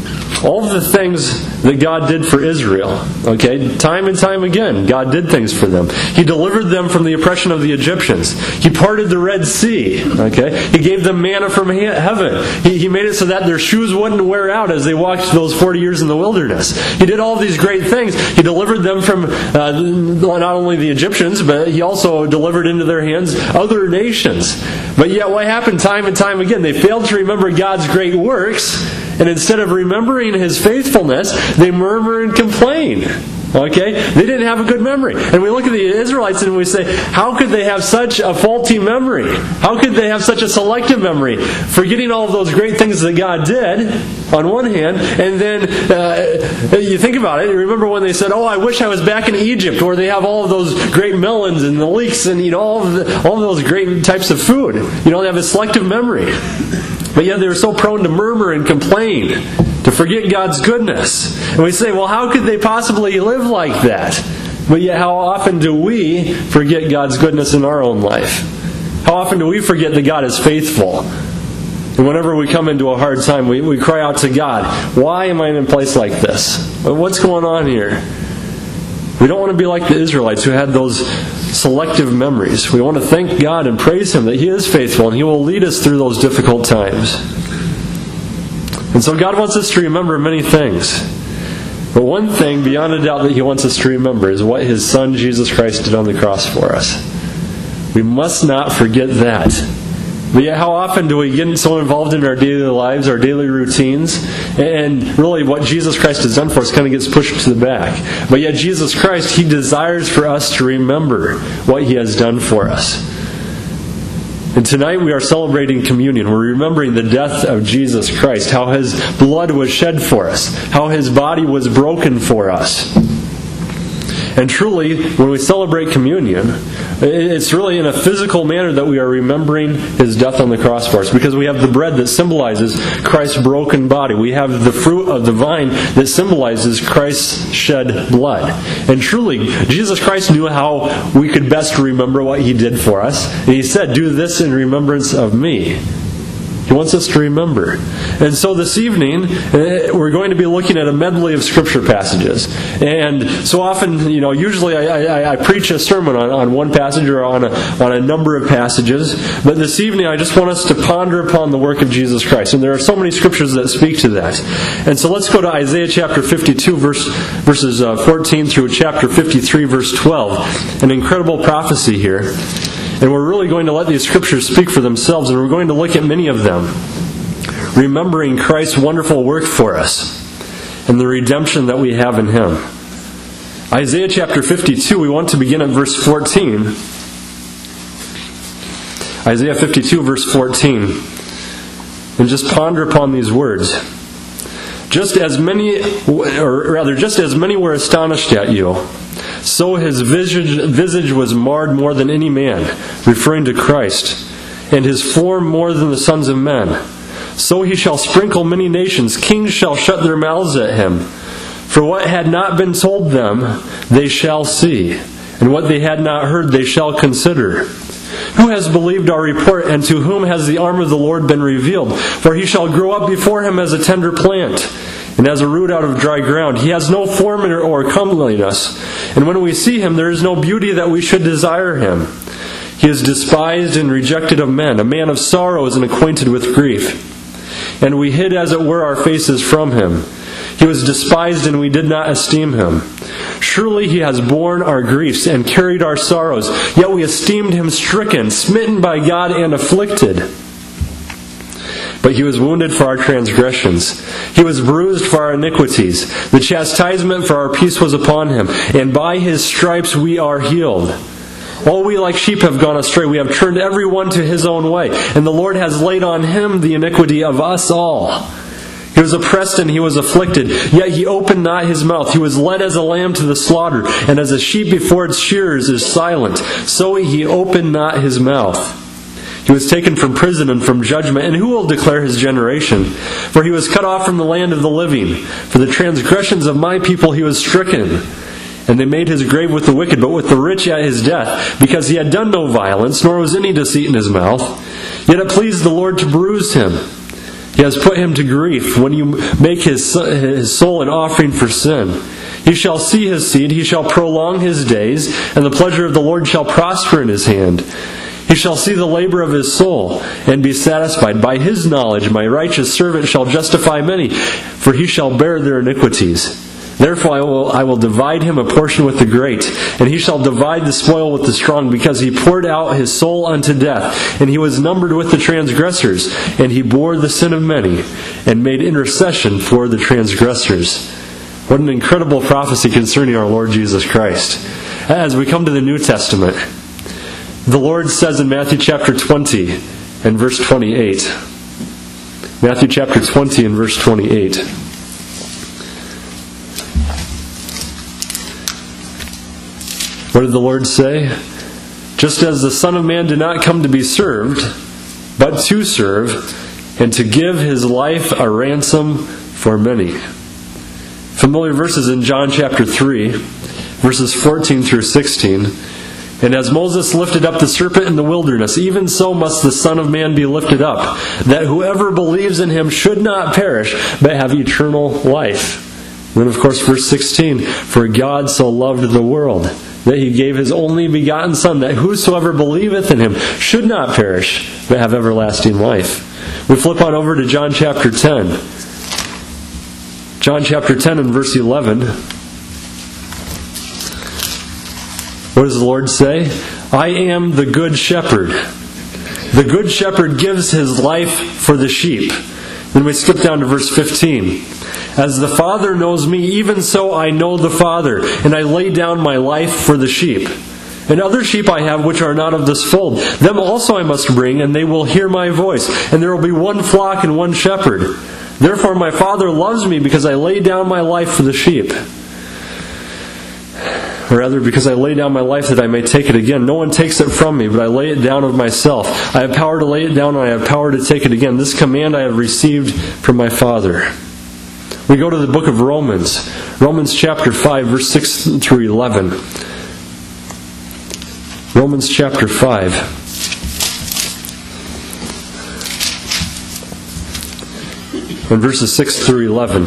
all of the things that God did for Israel, okay, time and time again, God did things for them. He delivered them from the oppression of the Egyptians. He parted the Red Sea, okay. He gave them manna from he- heaven. He, he made it so that their shoes wouldn't wear out as they walked those forty years in the wilderness. He did all these great things. He delivered them from uh, not only the Egyptians, but He also delivered into their hands other nations. But yet what happened time and time again? They failed to remember God's great works, and instead of remembering His faithfulness, they murmur and complain. Okay? They didn't have a good memory. And we look at the Israelites and we say, how could they have such a faulty memory? How could they have such a selective memory? Forgetting all of those great things that God did, on one hand, and then uh, you think about it, you remember when they said, oh, I wish I was back in Egypt, where they have all of those great melons and the leeks and, you know, all of, the, all of those great types of food. You know, they have a selective memory. But yet they were so prone to murmur and complain, to forget God's goodness. And we say, well, how could they possibly live like that? But yet how often do we forget God's goodness in our own life? How often do we forget that God is faithful? And whenever we come into a hard time, we, we cry out to God, why am I in a place like this? What's going on here? We don't want to be like the Israelites who had those selective memories. We want to thank God and praise Him that He is faithful and He will lead us through those difficult times. And so God wants us to remember many things. But one thing, beyond a doubt, that He wants us to remember is what His Son, Jesus Christ, did on the cross for us. We must not forget that. But yet how often do we get so involved in our daily lives, our daily routines, and really what Jesus Christ has done for us kind of gets pushed to the back. But yet Jesus Christ, He desires for us to remember what He has done for us. And tonight we are celebrating communion. We're remembering the death of Jesus Christ, how His blood was shed for us, how His body was broken for us. And truly, when we celebrate communion, it's really in a physical manner that we are remembering His death on the cross for us, because we have the bread that symbolizes Christ's broken body. We have the fruit of the vine that symbolizes Christ's shed blood. And truly, Jesus Christ knew how we could best remember what He did for us. And He said, do this in remembrance of me. He wants us to remember. And so this evening, we're going to be looking at a medley of Scripture passages. And so often, you know, usually I, I, I preach a sermon on, on one passage or on a, on a number of passages. But this evening, I just want us to ponder upon the work of Jesus Christ. And there are so many Scriptures that speak to that. And so let's go to Isaiah chapter fifty-two, verse, verses uh, fourteen through chapter fifty-three, verse twelve. An incredible prophecy here. And we're really going to let these Scriptures speak for themselves, and we're going to look at many of them, remembering Christ's wonderful work for us and the redemption that we have in Him. Isaiah chapter fifty-two, we want to begin at verse fourteen. Isaiah fifty-two, verse fourteen. And just ponder upon these words. Just as many, or rather, just as many were astonished at you, so His visage, visage was marred more than any man, referring to Christ, and His form more than the sons of men. So He shall sprinkle many nations, kings shall shut their mouths at Him. For what had not been told them, they shall see, and what they had not heard, they shall consider. Who has believed our report, and to whom has the arm of the Lord been revealed? For He shall grow up before Him as a tender plant, and as a root out of dry ground. He has no form or comeliness, and when we see Him, there is no beauty that we should desire Him. He is despised and rejected of men, a man of sorrows and acquainted with grief. And we hid, as it were, our faces from Him. He was despised, and we did not esteem Him. Surely He has borne our griefs and carried our sorrows, yet we esteemed Him stricken, smitten by God, and afflicted. But He was wounded for our transgressions. He was bruised for our iniquities. The chastisement for our peace was upon Him, and by His stripes we are healed. All we like sheep have gone astray. We have turned every one to his own way, and the Lord has laid on Him the iniquity of us all. He was oppressed and He was afflicted, yet He opened not His mouth. He was led as a lamb to the slaughter, and as a sheep before its shearers is silent, so He opened not His mouth. He was taken from prison and from judgment, and who will declare His generation? For He was cut off from the land of the living. For the transgressions of my people He was stricken. And they made His grave with the wicked, but with the rich at His death, because He had done no violence, nor was any deceit in His mouth. Yet it pleased the Lord to bruise Him. He has put him to grief when you make his, his soul an offering for sin. He shall see his seed, he shall prolong his days, and the pleasure of the Lord shall prosper in his hand. He shall see the labor of his soul, and be satisfied. By his knowledge my righteous servant shall justify many, for he shall bear their iniquities. Therefore I will, I will divide him a portion with the great, and he shall divide the spoil with the strong, because he poured out his soul unto death, and he was numbered with the transgressors, and he bore the sin of many, and made intercession for the transgressors. What an incredible prophecy concerning our Lord Jesus Christ. As we come to the New Testament, the Lord says in Matthew chapter twenty and verse twenty-eight. Matthew chapter twenty and verse twenty-eight. What did the Lord say? Just as the Son of Man did not come to be served, but to serve, and to give his life a ransom for many. Familiar verses in John chapter three, verses fourteen through sixteen. And as Moses lifted up the serpent in the wilderness, even so must the Son of Man be lifted up, that whoever believes in him should not perish, but have eternal life. And then of course verse sixteen, for God so loved the world, that he gave his only begotten Son, that whosoever believeth in him should not perish, but have everlasting life. We flip on over to John chapter ten. John chapter ten and verse eleven. What does the Lord say? I am the good shepherd. The good shepherd gives his life for the sheep. Then we skip down to verse fifteen. As the Father knows me, even so I know the Father, and I lay down my life for the sheep. And other sheep I have which are not of this fold. Them also I must bring, and they will hear my voice. And there will be one flock and one shepherd. Therefore my Father loves me, because I lay down my life for the sheep. Or rather, because I lay down my life that I may take it again. No one takes it from me, but I lay it down of myself. I have power to lay it down, and I have power to take it again. This command I have received from my Father. We go to the book of Romans. Romans chapter five, verse six through eleven. Romans chapter five. And verses six through eleven.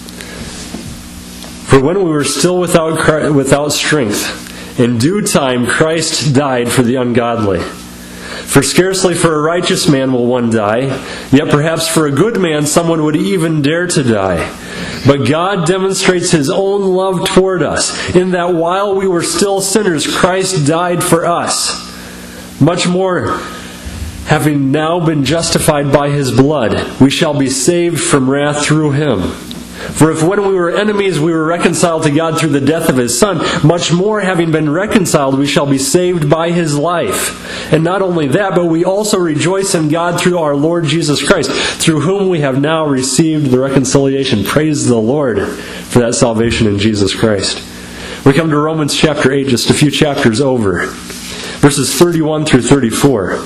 For when we were still without without strength, in due time Christ died for the ungodly. For scarcely for a righteous man will one die, yet perhaps for a good man someone would even dare to die. But God demonstrates his own love toward us, in that while we were still sinners, Christ died for us. Much more, having now been justified by his blood, we shall be saved from wrath through him. For if when we were enemies we were reconciled to God through the death of his Son, much more having been reconciled we shall be saved by his life. And not only that, but we also rejoice in God through our Lord Jesus Christ, through whom we have now received the reconciliation. Praise the Lord for that salvation in Jesus Christ. We come to Romans chapter eight, just a few chapters over. Verses thirty-one through thirty-four.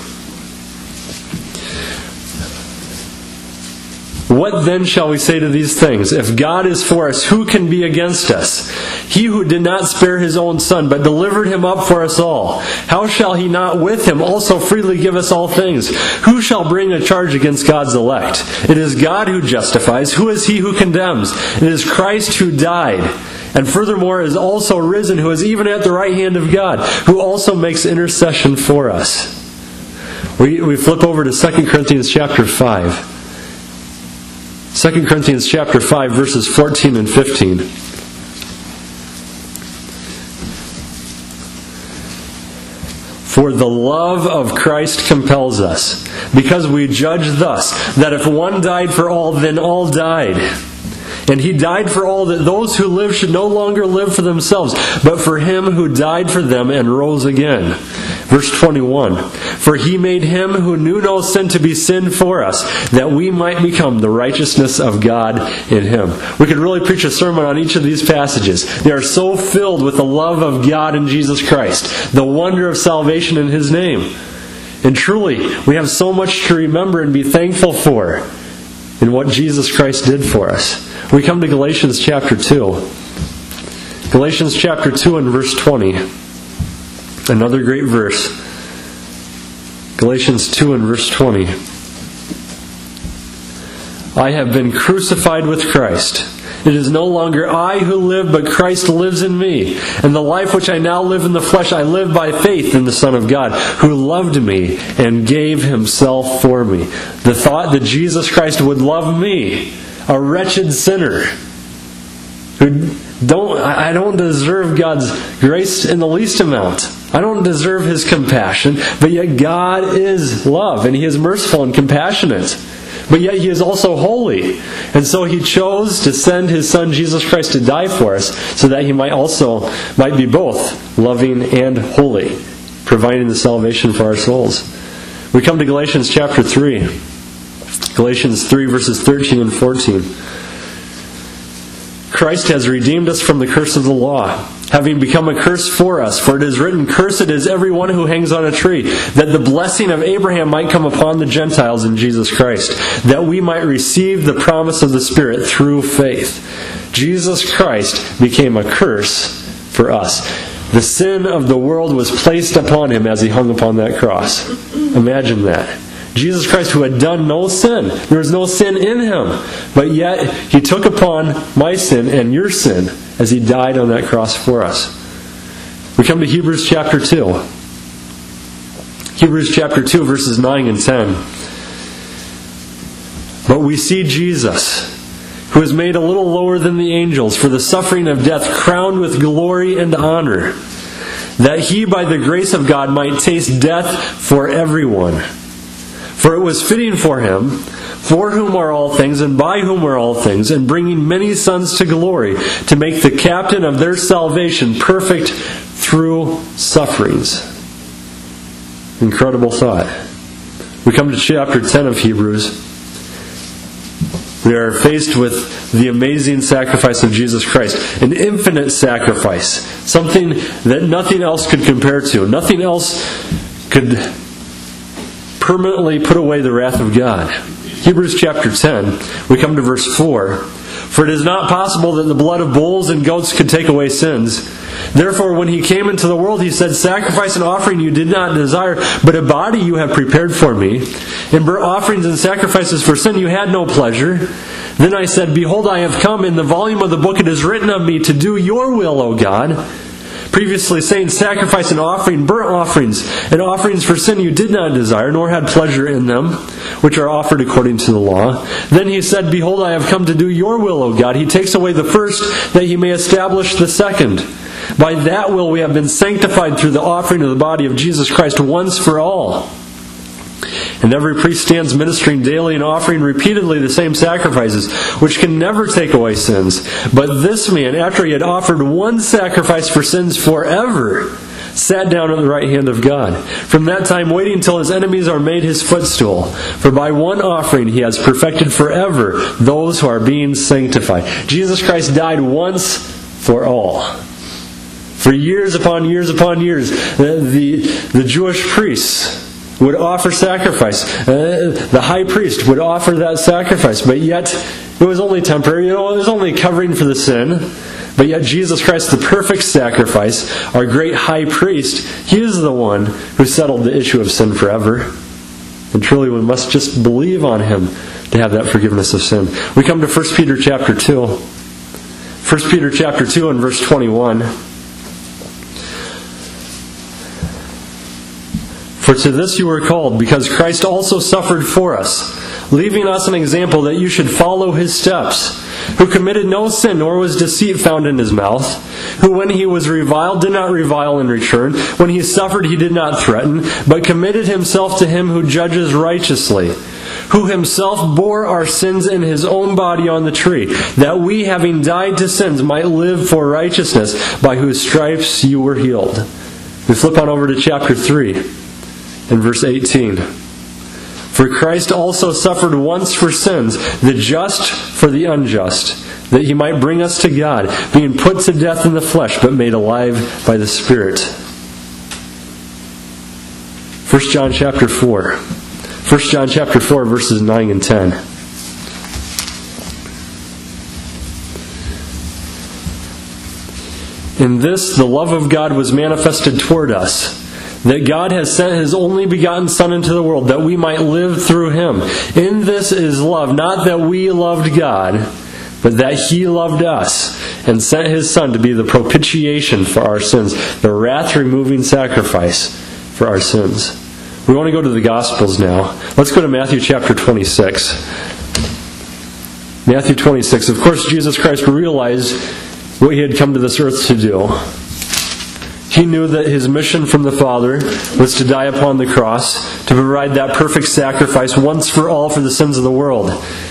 What then shall we say to these things? If God is for us, who can be against us? He who did not spare his own Son, but delivered him up for us all, how shall he not with him also freely give us all things? Who shall bring a charge against God's elect? It is God who justifies. Who is he who condemns? It is Christ who died, and furthermore is also risen, who is even at the right hand of God, who also makes intercession for us. We, we flip over to Second Corinthians chapter five. Second Corinthians chapter five, verses fourteen and fifteen. For the love of Christ compels us, because we judge thus, that if one died for all, then all died. And he died for all, that those who live should no longer live for themselves, but for him who died for them and rose again. Verse twenty-one. For he made him who knew no sin to be sin for us, that we might become the righteousness of God in him. We could really preach a sermon on each of these passages. They are so filled with the love of God in Jesus Christ, the wonder of salvation in his name. And truly, we have so much to remember and be thankful for in what Jesus Christ did for us. We come to Galatians chapter two. Galatians chapter two and verse twenty. Another great verse. Galatians two and verse twenty. I have been crucified with Christ. It is no longer I who live, but Christ lives in me. And the life which I now live in the flesh, I live by faith in the Son of God, who loved me and gave himself for me. The thought that Jesus Christ would love me, a wretched sinner, who don't, I don't deserve God's grace in the least amount. I don't deserve his compassion, but yet God is love, and he is merciful and compassionate. But yet he is also holy. And so he chose to send his Son Jesus Christ to die for us, so that he might also might be both loving and holy, providing the salvation for our souls. We come to Galatians chapter three. Galatians three verses thirteen and fourteen. Christ has redeemed us from the curse of the law, having become a curse for us. For it is written, "Cursed is everyone who hangs on a tree," that the blessing of Abraham might come upon the Gentiles in Jesus Christ, that we might receive the promise of the Spirit through faith. Jesus Christ became a curse for us. The sin of the world was placed upon him as he hung upon that cross. Imagine that. Jesus Christ, who had done no sin. There was no sin in him. But yet, he took upon my sin and your sin as he died on that cross for us. We come to Hebrews chapter two. Hebrews chapter two, verses nine and ten. But we see Jesus, who is made a little lower than the angels, for the suffering of death, crowned with glory and honor, that he by the grace of God might taste death for everyone. For it was fitting for him, for whom are all things, and by whom are all things, and bringing many sons to glory, to make the captain of their salvation perfect through sufferings. Incredible thought. We come to chapter ten of Hebrews. We are faced with the amazing sacrifice of Jesus Christ, an infinite sacrifice, something that nothing else could compare to. Nothing else could permanently put away the wrath of God. Hebrews chapter ten, we come to verse four. For it is not possible that the blood of bulls and goats could take away sins. Therefore, when he came into the world, he said, "Sacrifice and offering you did not desire, but a body you have prepared for me. In burnt offerings and sacrifices for sin you had no pleasure. Then I said, Behold, I have come. In the volume of the book it is written of me to do your will, O God." Previously saying, "Sacrifice and offering, burnt offerings, and offerings for sin you did not desire, nor had pleasure in them, which are offered according to the law." Then he said, "Behold, I have come to do your will, O God." He takes away the first, that he may establish the second. By that will we have been sanctified through the offering of the body of Jesus Christ once for all. And every priest stands ministering daily and offering repeatedly the same sacrifices, which can never take away sins. But this man, after he had offered one sacrifice for sins forever, sat down at the right hand of God. From that time waiting till his enemies are made his footstool. For by one offering he has perfected forever those who are being sanctified. Jesus Christ died once for all. For years upon years upon years, the, the, the Jewish priests would offer sacrifice. Uh, the high priest would offer that sacrifice, but yet it was only temporary. You know, it was only covering for the sin. But yet Jesus Christ, the perfect sacrifice, our great high priest, he is the one who settled the issue of sin forever. And truly we must just believe on him to have that forgiveness of sin. We come to First Peter chapter two. First Peter chapter two and verse twenty-one. For to this you were called, because Christ also suffered for us, leaving us an example that you should follow his steps, who committed no sin, nor was deceit found in his mouth, who when he was reviled did not revile in return, when he suffered he did not threaten, but committed himself to him who judges righteously, who himself bore our sins in his own body on the tree, that we, having died to sins, might live for righteousness, by whose stripes you were healed. We flip on over to chapter three. In verse eighteen. For Christ also suffered once for sins, the just for the unjust, that he might bring us to God, being put to death in the flesh, but made alive by the Spirit. First John chapter four. First John chapter four, verses nine and ten. In this the love of God was manifested toward us, that God has sent His only begotten Son into the world, that we might live through Him. In this is love, not that we loved God, but that He loved us and sent His Son to be the propitiation for our sins, the wrath-removing sacrifice for our sins. We want to go to the Gospels now. Let's go to Matthew chapter twenty-six. Matthew twenty-six. Of course, Jesus Christ realized what He had come to this earth to do. He knew that His mission from the Father was to die upon the cross, to provide that perfect sacrifice once for all for the sins of the world.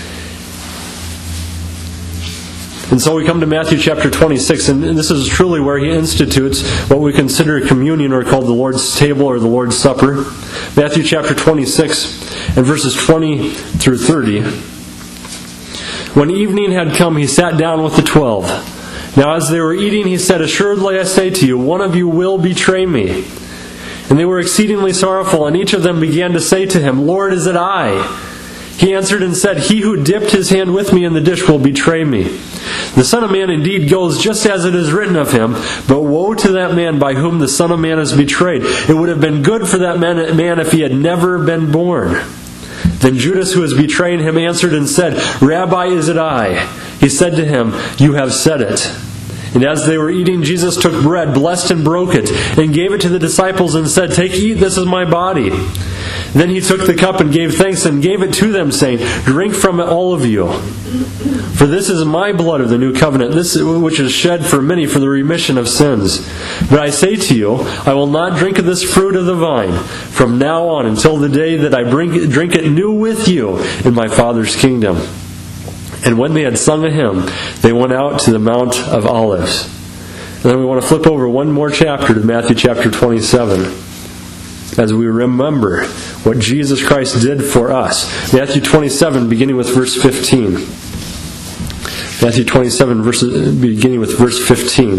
And so we come to Matthew chapter twenty-six, and this is truly where He institutes what we consider communion, or called the Lord's table or the Lord's Supper. Matthew chapter twenty-six and verses twenty through thirty. When evening had come, He sat down with the twelve. Now as they were eating, He said, "Assuredly I say to you, one of you will betray me." And they were exceedingly sorrowful, and each of them began to say to Him, "Lord, is it I?" He answered and said, "He who dipped his hand with me in the dish will betray me. The Son of Man indeed goes just as it is written of Him, but woe to that man by whom the Son of Man is betrayed. It would have been good for that man, man if he had never been born." Then Judas, who was betraying Him, answered and said, "Rabbi, is it I?" He said to him, "You have said it." And as they were eating, Jesus took bread, blessed and broke it, and gave it to the disciples and said, "Take, eat, this is my body." Then He took the cup and gave thanks and gave it to them, saying, "Drink from it, all of you. For this is my blood of the new covenant, this which is shed for many for the remission of sins. But I say to you, I will not drink of this fruit of the vine from now on until the day that I bring, drink it new with you in my Father's kingdom." And when they had sung a hymn, they went out to the Mount of Olives. And then we want to flip over one more chapter to Matthew chapter twenty-seven, as we remember what Jesus Christ did for us. Matthew twenty-seven, beginning with verse fifteen. Matthew twenty-seven, verses, beginning with verse fifteen.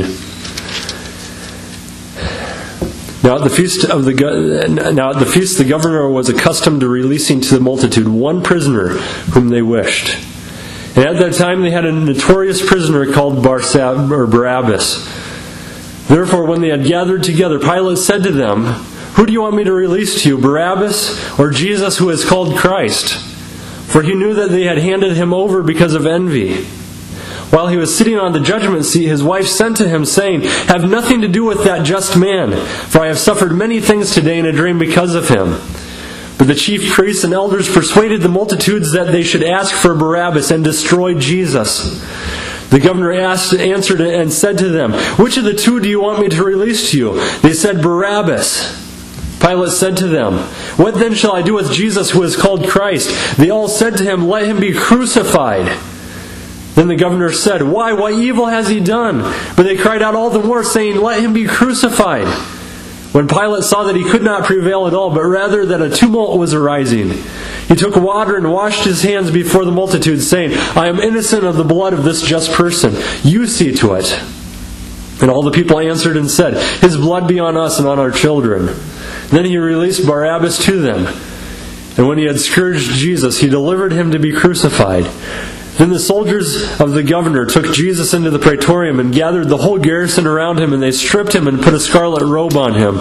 Now at the feast of the now at the feast, the governor was accustomed to releasing to the multitude one prisoner whom they wished. And at that time they had a notorious prisoner called Barsab, or Barabbas. Therefore, when they had gathered together, Pilate said to them, "Who do you want me to release to you, Barabbas or Jesus, who is called Christ?" For he knew that they had handed him over because of envy. While he was sitting on the judgment seat, his wife sent to him, saying, "Have nothing to do with that just man, for I have suffered many things today in a dream because of him." But the chief priests and elders persuaded the multitudes that they should ask for Barabbas and destroy Jesus. The governor asked, answered and said to them, "Which of the two do you want me to release to you?" They said, "Barabbas." Pilate said to them, "What then shall I do with Jesus, who is called Christ?" They all said to him, "Let him be crucified." Then the governor said, "Why? What evil has he done?" But they cried out all the more, saying, "Let him be crucified." When Pilate saw that he could not prevail at all, but rather that a tumult was arising, he took water and washed his hands before the multitude, saying, "I am innocent of the blood of this just person. You see to it." And all the people answered and said, "His blood be on us and on our children." Then he released Barabbas to them. And when he had scourged Jesus, he delivered him to be crucified. Then the soldiers of the governor took Jesus into the praetorium and gathered the whole garrison around him, and they stripped him and put a scarlet robe on him.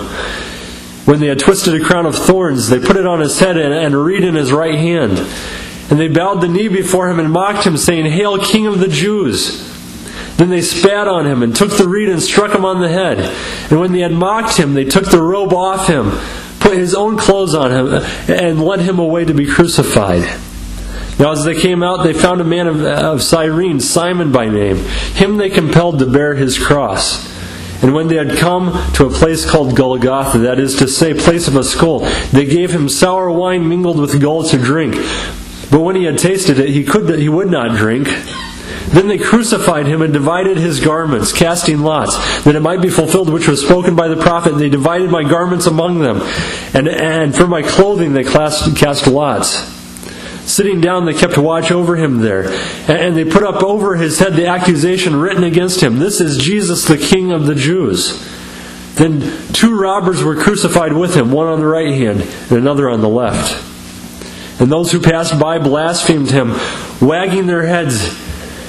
When they had twisted a crown of thorns, they put it on his head and a reed in his right hand. And they bowed the knee before him and mocked him, saying, "Hail, King of the Jews!" Then they spat on him and took the reed and struck him on the head. And when they had mocked him, they took the robe off him, put his own clothes on him, and led him away to be crucified. Now as they came out, they found a man of, of Cyrene, Simon by name. Him they compelled to bear his cross. And when they had come to a place called Golgotha, that is to say, place of a skull, they gave him sour wine mingled with gall to drink. But when he had tasted it, he could he would not drink. Then they crucified him and divided his garments, casting lots, that it might be fulfilled which was spoken by the prophet, "They divided my garments among them, and, and for my clothing they cast, cast lots." Sitting down, they kept watch over him there, and they put up over his head the accusation written against him, "This is Jesus, the King of the Jews." Then two robbers were crucified with him, one on the right hand and another on the left. And those who passed by blasphemed him, wagging their heads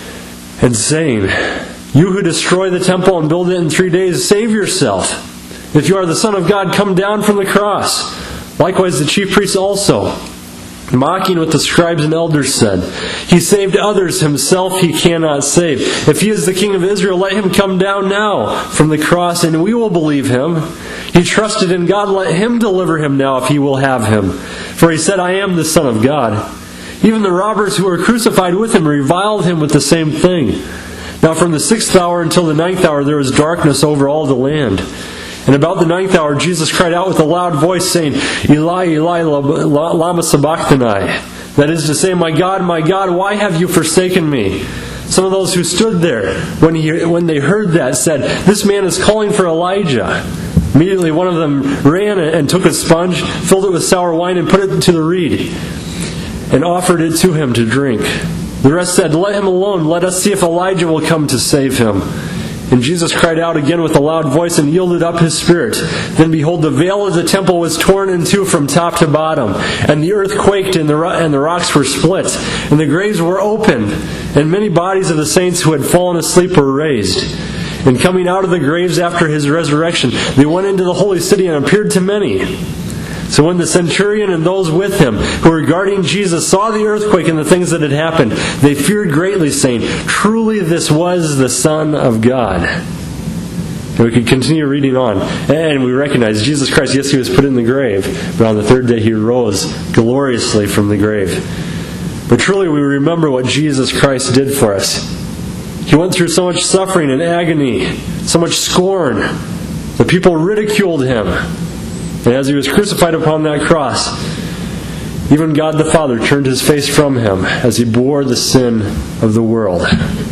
and saying, "You who destroy the temple and build it in three days, save yourself. If you are the Son of God, come down from the cross." Likewise the chief priests also, mocking with the scribes and elders, said, "He saved others, himself he cannot save. If he is the King of Israel, let him come down now from the cross, and we will believe him. He trusted in God, let him deliver him now if he will have him. For he said, I am the Son of God." Even the robbers who were crucified with him reviled him with the same thing. Now from the sixth hour until the ninth hour there was darkness over all the land. And about the ninth hour Jesus cried out with a loud voice, saying, "Eli, Eli, lama sabachthani?" That is to say, "My God, my God, why have you forsaken me?" Some of those who stood there, when, he, when they heard that, said, "This man is calling for Elijah." Immediately one of them ran and took a sponge, filled it with sour wine, and put it to the reed, and offered it to him to drink. The rest said, "Let him alone. Let us see if Elijah will come to save him." And Jesus cried out again with a loud voice and yielded up his spirit. Then behold, the veil of the temple was torn in two from top to bottom, and the earth quaked, and the, ro- and the rocks were split, and the graves were opened, and many bodies of the saints who had fallen asleep were raised. And coming out of the graves after his resurrection, they went into the holy city and appeared to many. So when the centurion and those with him who were guarding Jesus saw the earthquake and the things that had happened, they feared greatly, saying, "Truly this was the Son of God." And we could continue reading on. And we recognize Jesus Christ, yes, he was put in the grave, but on the third day he rose gloriously from the grave. But truly we remember what Jesus Christ did for us. He went through so much suffering and agony, so much scorn. The people ridiculed him. And as he was crucified upon that cross, even God the Father turned his face from him as he bore the sin of the world.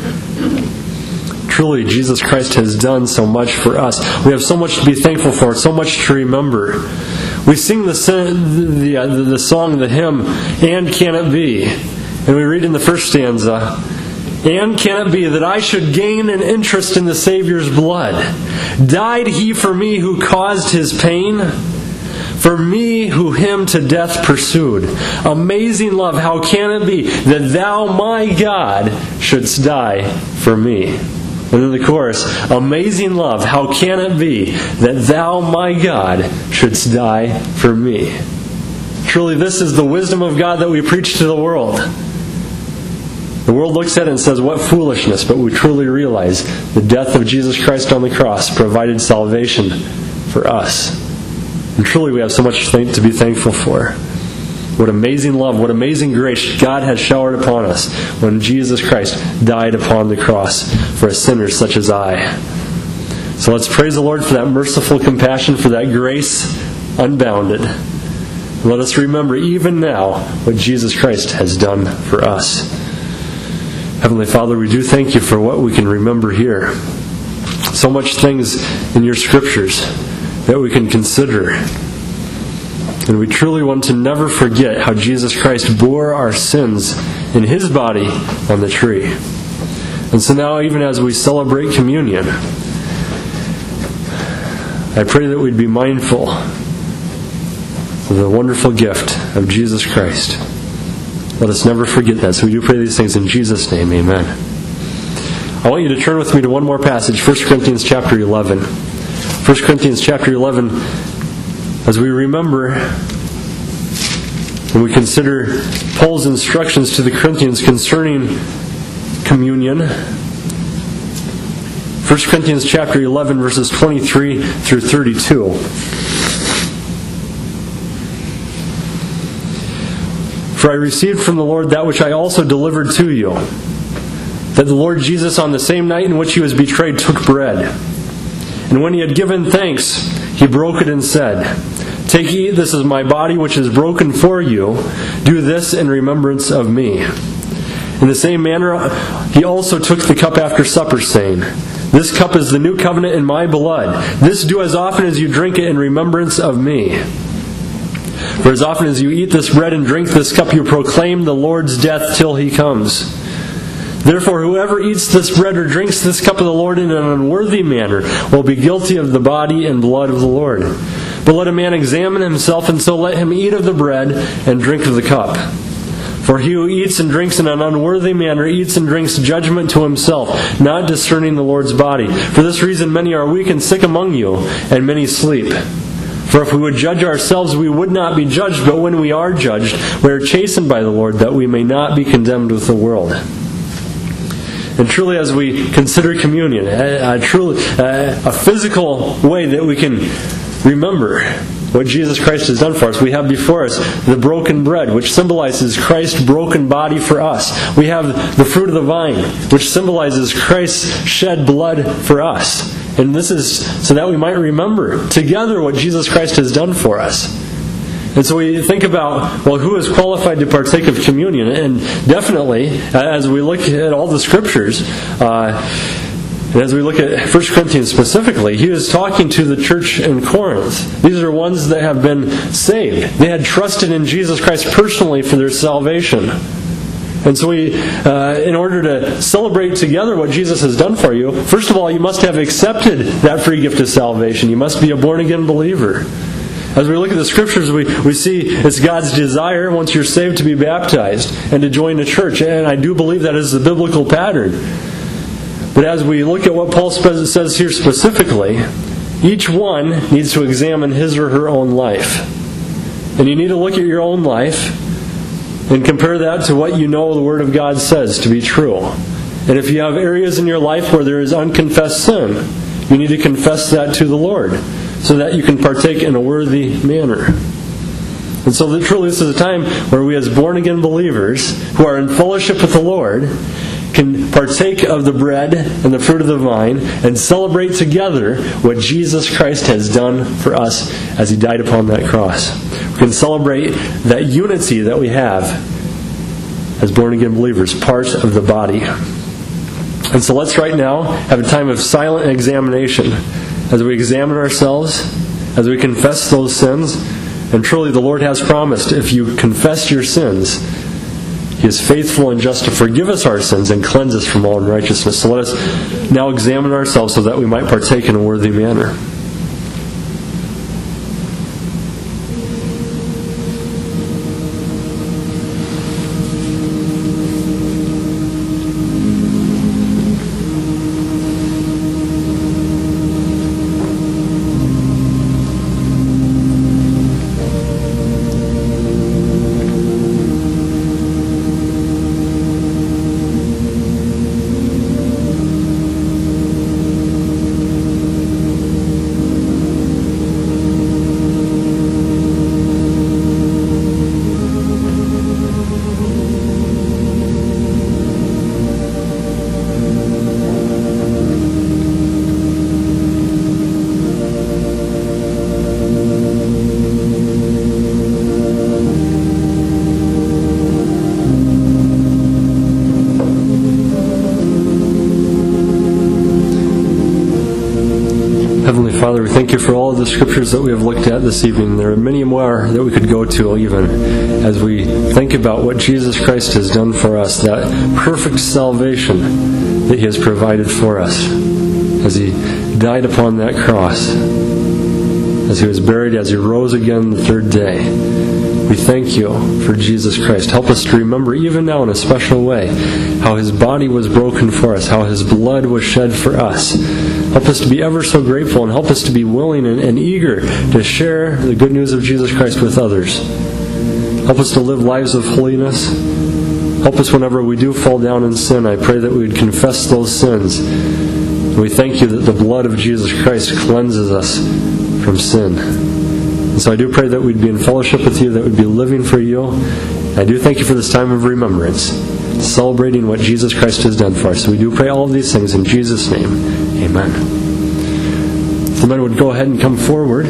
Truly, Jesus Christ has done so much for us. We have so much to be thankful for, so much to remember. We sing the, the, the, the song, the hymn, "And Can It Be?" And we read in the first stanza, "And can it be that I should gain an interest in the Savior's blood? Died he for me who caused his pain? For me who him to death pursued. Amazing love, how can it be that thou, my God, shouldst die for me?" And then the chorus, "Amazing love, how can it be that thou, my God, shouldst die for me?" Truly, this is the wisdom of God that we preach to the world. The world looks at it and says, "What foolishness," but we truly realize the death of Jesus Christ on the cross provided salvation for us. And truly we have so much to be thankful for. What amazing love, what amazing grace God has showered upon us when Jesus Christ died upon the cross for a sinner such as I. So let's praise the Lord for that merciful compassion, for that grace unbounded. And let us remember even now what Jesus Christ has done for us. Heavenly Father, we do thank you for what we can remember here. So much things in your scriptures that we can consider. And we truly want to never forget how Jesus Christ bore our sins in his body on the tree. And so now, even as we celebrate communion, I pray that we'd be mindful of the wonderful gift of Jesus Christ. Let us never forget that. So we do pray these things in Jesus' name. Amen. I want you to turn with me to one more passage, First Corinthians chapter eleven. First Corinthians chapter eleven, as we remember and we consider Paul's instructions to the Corinthians concerning communion. First Corinthians chapter eleven, verses twenty-three through thirty-two. "For I received from the Lord that which I also delivered to you, that the Lord Jesus, on the same night in which he was betrayed, took bread. And when he had given thanks, he broke it and said, 'Take, eat, this is my body which is broken for you. Do this in remembrance of me.' In the same manner, he also took the cup after supper, saying, 'This cup is the new covenant in my blood. This do as often as you drink it in remembrance of me. For as often as you eat this bread and drink this cup, you proclaim the Lord's death till he comes. Therefore, whoever eats this bread or drinks this cup of the Lord in an unworthy manner will be guilty of the body and blood of the Lord. But let a man examine himself, and so let him eat of the bread and drink of the cup. For he who eats and drinks in an unworthy manner eats and drinks judgment to himself, not discerning the Lord's body. For this reason many are weak and sick among you, and many sleep. For if we would judge ourselves, we would not be judged, but when we are judged, we are chastened by the Lord, that we may not be condemned with the world. And truly, as we consider communion, a, a, truly, a, a physical way that we can remember what Jesus Christ has done for us, we have before us the broken bread, which symbolizes Christ's broken body for us. We have the fruit of the vine, which symbolizes Christ's shed blood for us. And this is so that we might remember together what Jesus Christ has done for us. And so we think about, well, who is qualified to partake of communion? And definitely, as we look at all the Scriptures, uh, and as we look at First Corinthians specifically, he is talking to the church in Corinth. These are ones that have been saved. They had trusted in Jesus Christ personally for their salvation. And so we, uh, in order to celebrate together what Jesus has done for you, first of all, you must have accepted that free gift of salvation. You must be a born-again believer. As we look at the Scriptures, we, we see it's God's desire, once you're saved, to be baptized and to join the church. And I do believe that is the biblical pattern. But as we look at what Paul says here specifically, each one needs to examine his or her own life. And you need to look at your own life and compare that to what you know the Word of God says to be true. And if you have areas in your life where there is unconfessed sin, you need to confess that to the Lord so that you can partake in a worthy manner. And so truly this is a time where we as born-again believers who are in fellowship with the Lord can partake of the bread and the fruit of the vine and celebrate together what Jesus Christ has done for us as He died upon that cross. We can celebrate that unity that we have as born-again believers, part of the body. And so let's right now have a time of silent examination as we examine ourselves, as we confess those sins. And truly the Lord has promised, if you confess your sins, He is faithful and just to forgive us our sins and cleanse us from all unrighteousness. So let us now examine ourselves so that we might partake in a worthy manner. Father, we thank You for all of the Scriptures that we have looked at this evening. There are many more that we could go to even as we think about what Jesus Christ has done for us, that perfect salvation that He has provided for us as He died upon that cross, as He was buried, as He rose again the third day. We thank You for Jesus Christ. Help us to remember even now in a special way how His body was broken for us, how His blood was shed for us. Help us to be ever so grateful and help us to be willing and, and eager to share the good news of Jesus Christ with others. Help us to live lives of holiness. Help us whenever we do fall down in sin. I pray that we would confess those sins. And we thank You that the blood of Jesus Christ cleanses us from sin. And so I do pray that we'd be in fellowship with You, that we'd be living for You. And I do thank You for this time of remembrance, celebrating what Jesus Christ has done for us. So we do pray all of these things in Jesus' name. Amen. If the men would go ahead and come forward.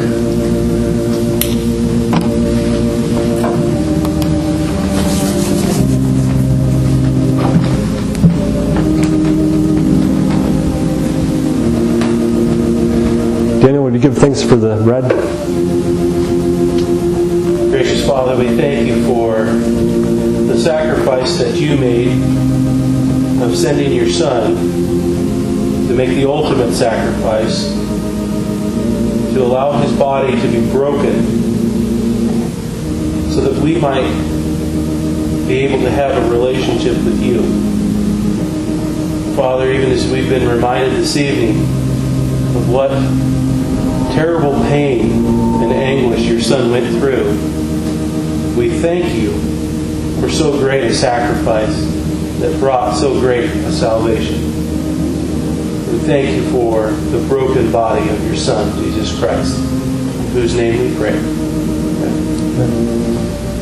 Daniel, would you give thanks for the bread? Gracious Father, we thank You for the sacrifice that You made of sending Your Son to make the ultimate sacrifice, to allow His body to be broken so that we might be able to have a relationship with you. Father, even as we've been reminded this evening of what terrible pain and anguish your Son went through, we thank you for so great a sacrifice that brought so great a salvation. We thank you for the broken body of your Son, Jesus Christ, in whose name we pray. Amen.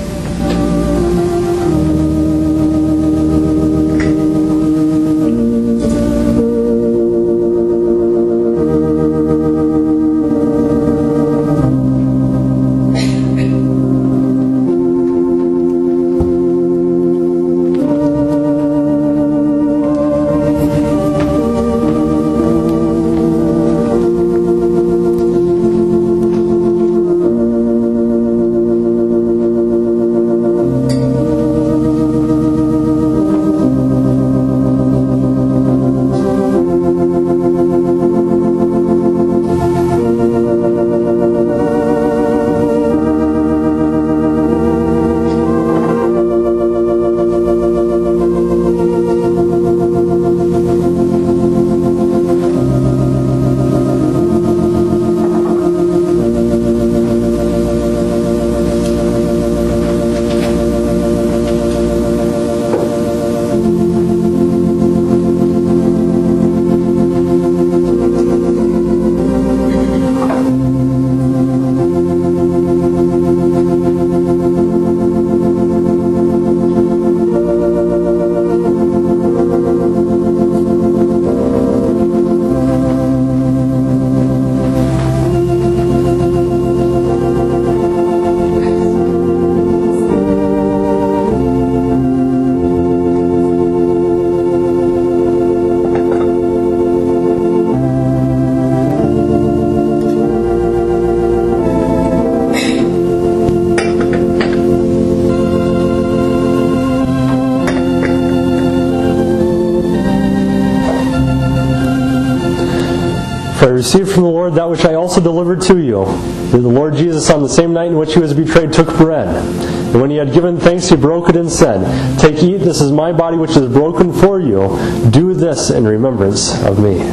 For I received from the Lord that which I also delivered to you. That the Lord Jesus, on the same night in which he was betrayed, took bread. And when he had given thanks, he broke it and said, "Take, eat, this is my body which is broken for you. Do this in remembrance of me."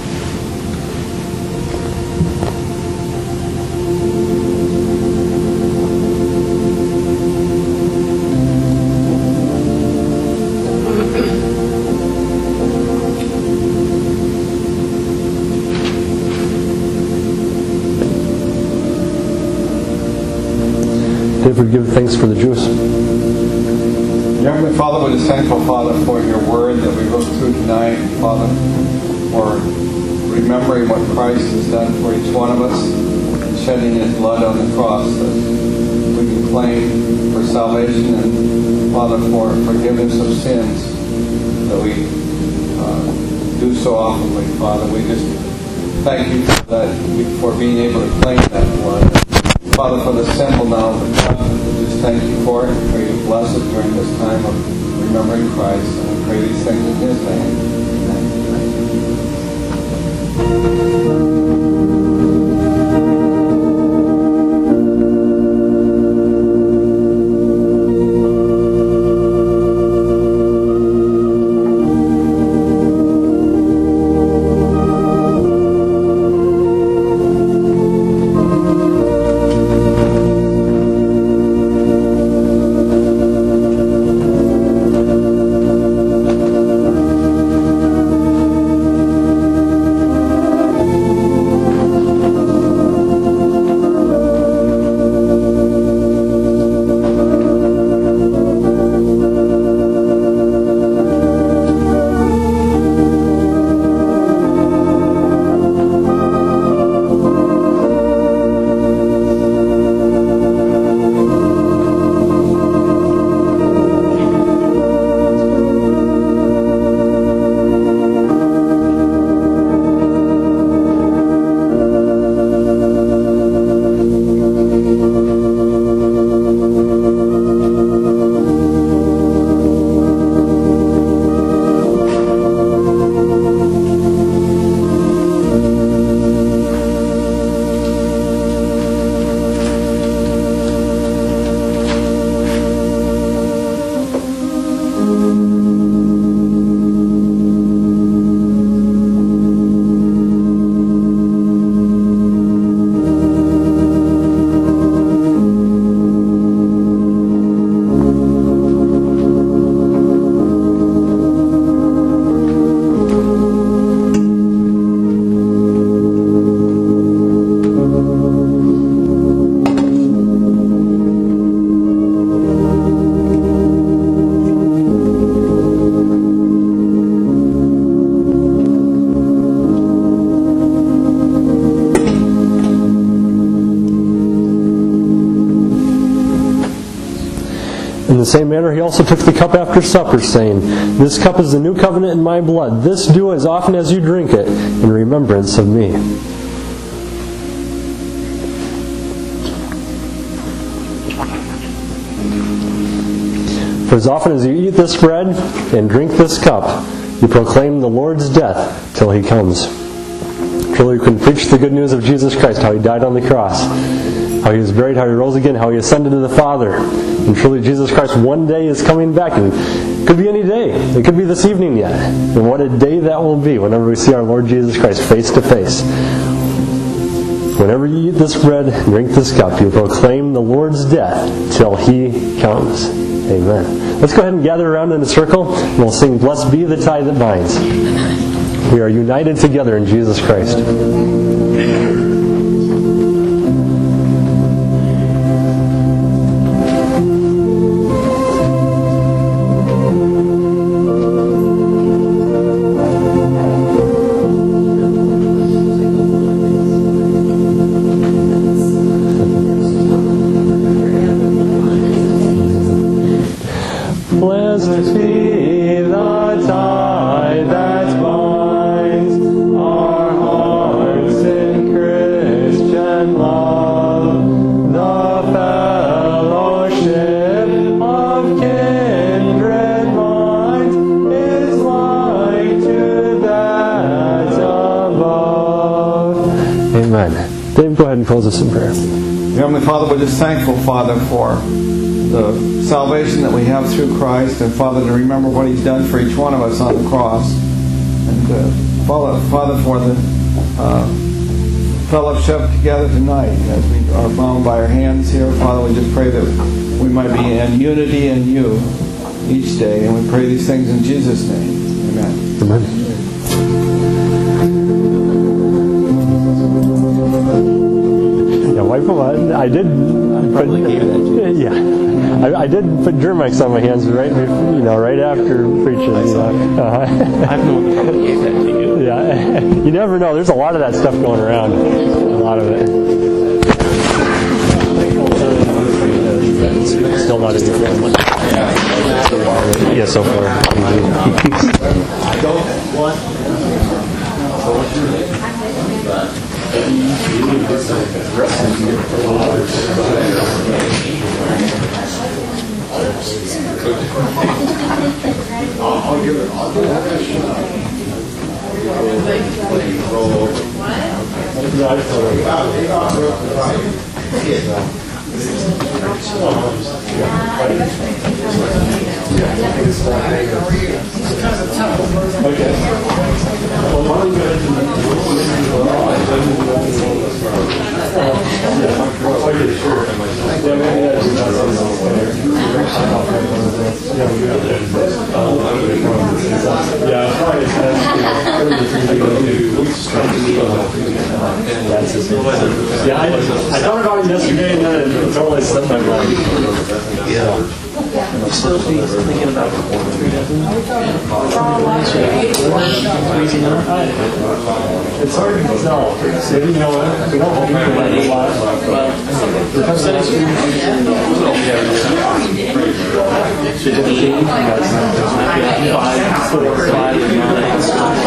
David, give thanks for the Jews. Heavenly Father, we're just thankful, Father, for your word that we wrote through tonight, Father, for remembering what Christ has done for each one of us, and shedding his blood on the cross, that we can claim for salvation, and Father, for forgiveness of sins that we uh, do so oftenly, Father. We just thank you for that, for being able to claim that blood. Father, for the symbol now of the cup, we just thank you for it. We pray you bless it during this time of remembering Christ. And we pray these things in his name. Amen. the same manner, he also took the cup after supper, saying, "This cup is the new covenant in my blood. This do as often as you drink it in remembrance of me." For as often as you eat this bread and drink this cup, you proclaim the Lord's death till he comes. Truly we can preach the good news of Jesus Christ, how he died on the cross, how he was buried, how he rose again, how he ascended to the Father. And truly Jesus Christ one day is coming back, and it could be any day. It could be this evening yet. And what a day that will be whenever we see our Lord Jesus Christ face to face. Whenever you eat this bread and drink this cup, you proclaim the Lord's death till he comes. Amen. Let's go ahead and gather around in a circle, and we'll sing "Blessed Be the Tie That Binds." We are united together in Jesus Christ. Blessed be the tie that binds our hearts in Christian love, the fellowship of kindred minds is like to that above. Amen. Dave, go ahead and close us in prayer. Heavenly Father, we're just thankful, Father, for the salvation that we have through Christ, and Father, to remember what he's done for each one of us on the cross. And uh, Father, Father, for the uh, fellowship together tonight as we are bound by our hands here. Father, we just pray that we might be in unity in you each day, and we pray these things in Jesus' name. Amen. Amen. Yeah, wipe them out. I did. I probably gave that to you. Yeah. I, I did put germ mics on my hands right, before, you know, right after preaching. You know. uh-huh. I've known probably gave that to you. Yeah, you never know. There's a lot of that stuff going around. A lot of it. Still not in your family. Yeah, so far. I'll give it. I'll give it. Yeah, I, I thought about it yesterday and then it totally slipped my mind. Yeah. I'm still thinking about three dozen. It's hard to tell. Maybe, you know, we don't hold people like a lot. Fifteen, five, four, five, nine.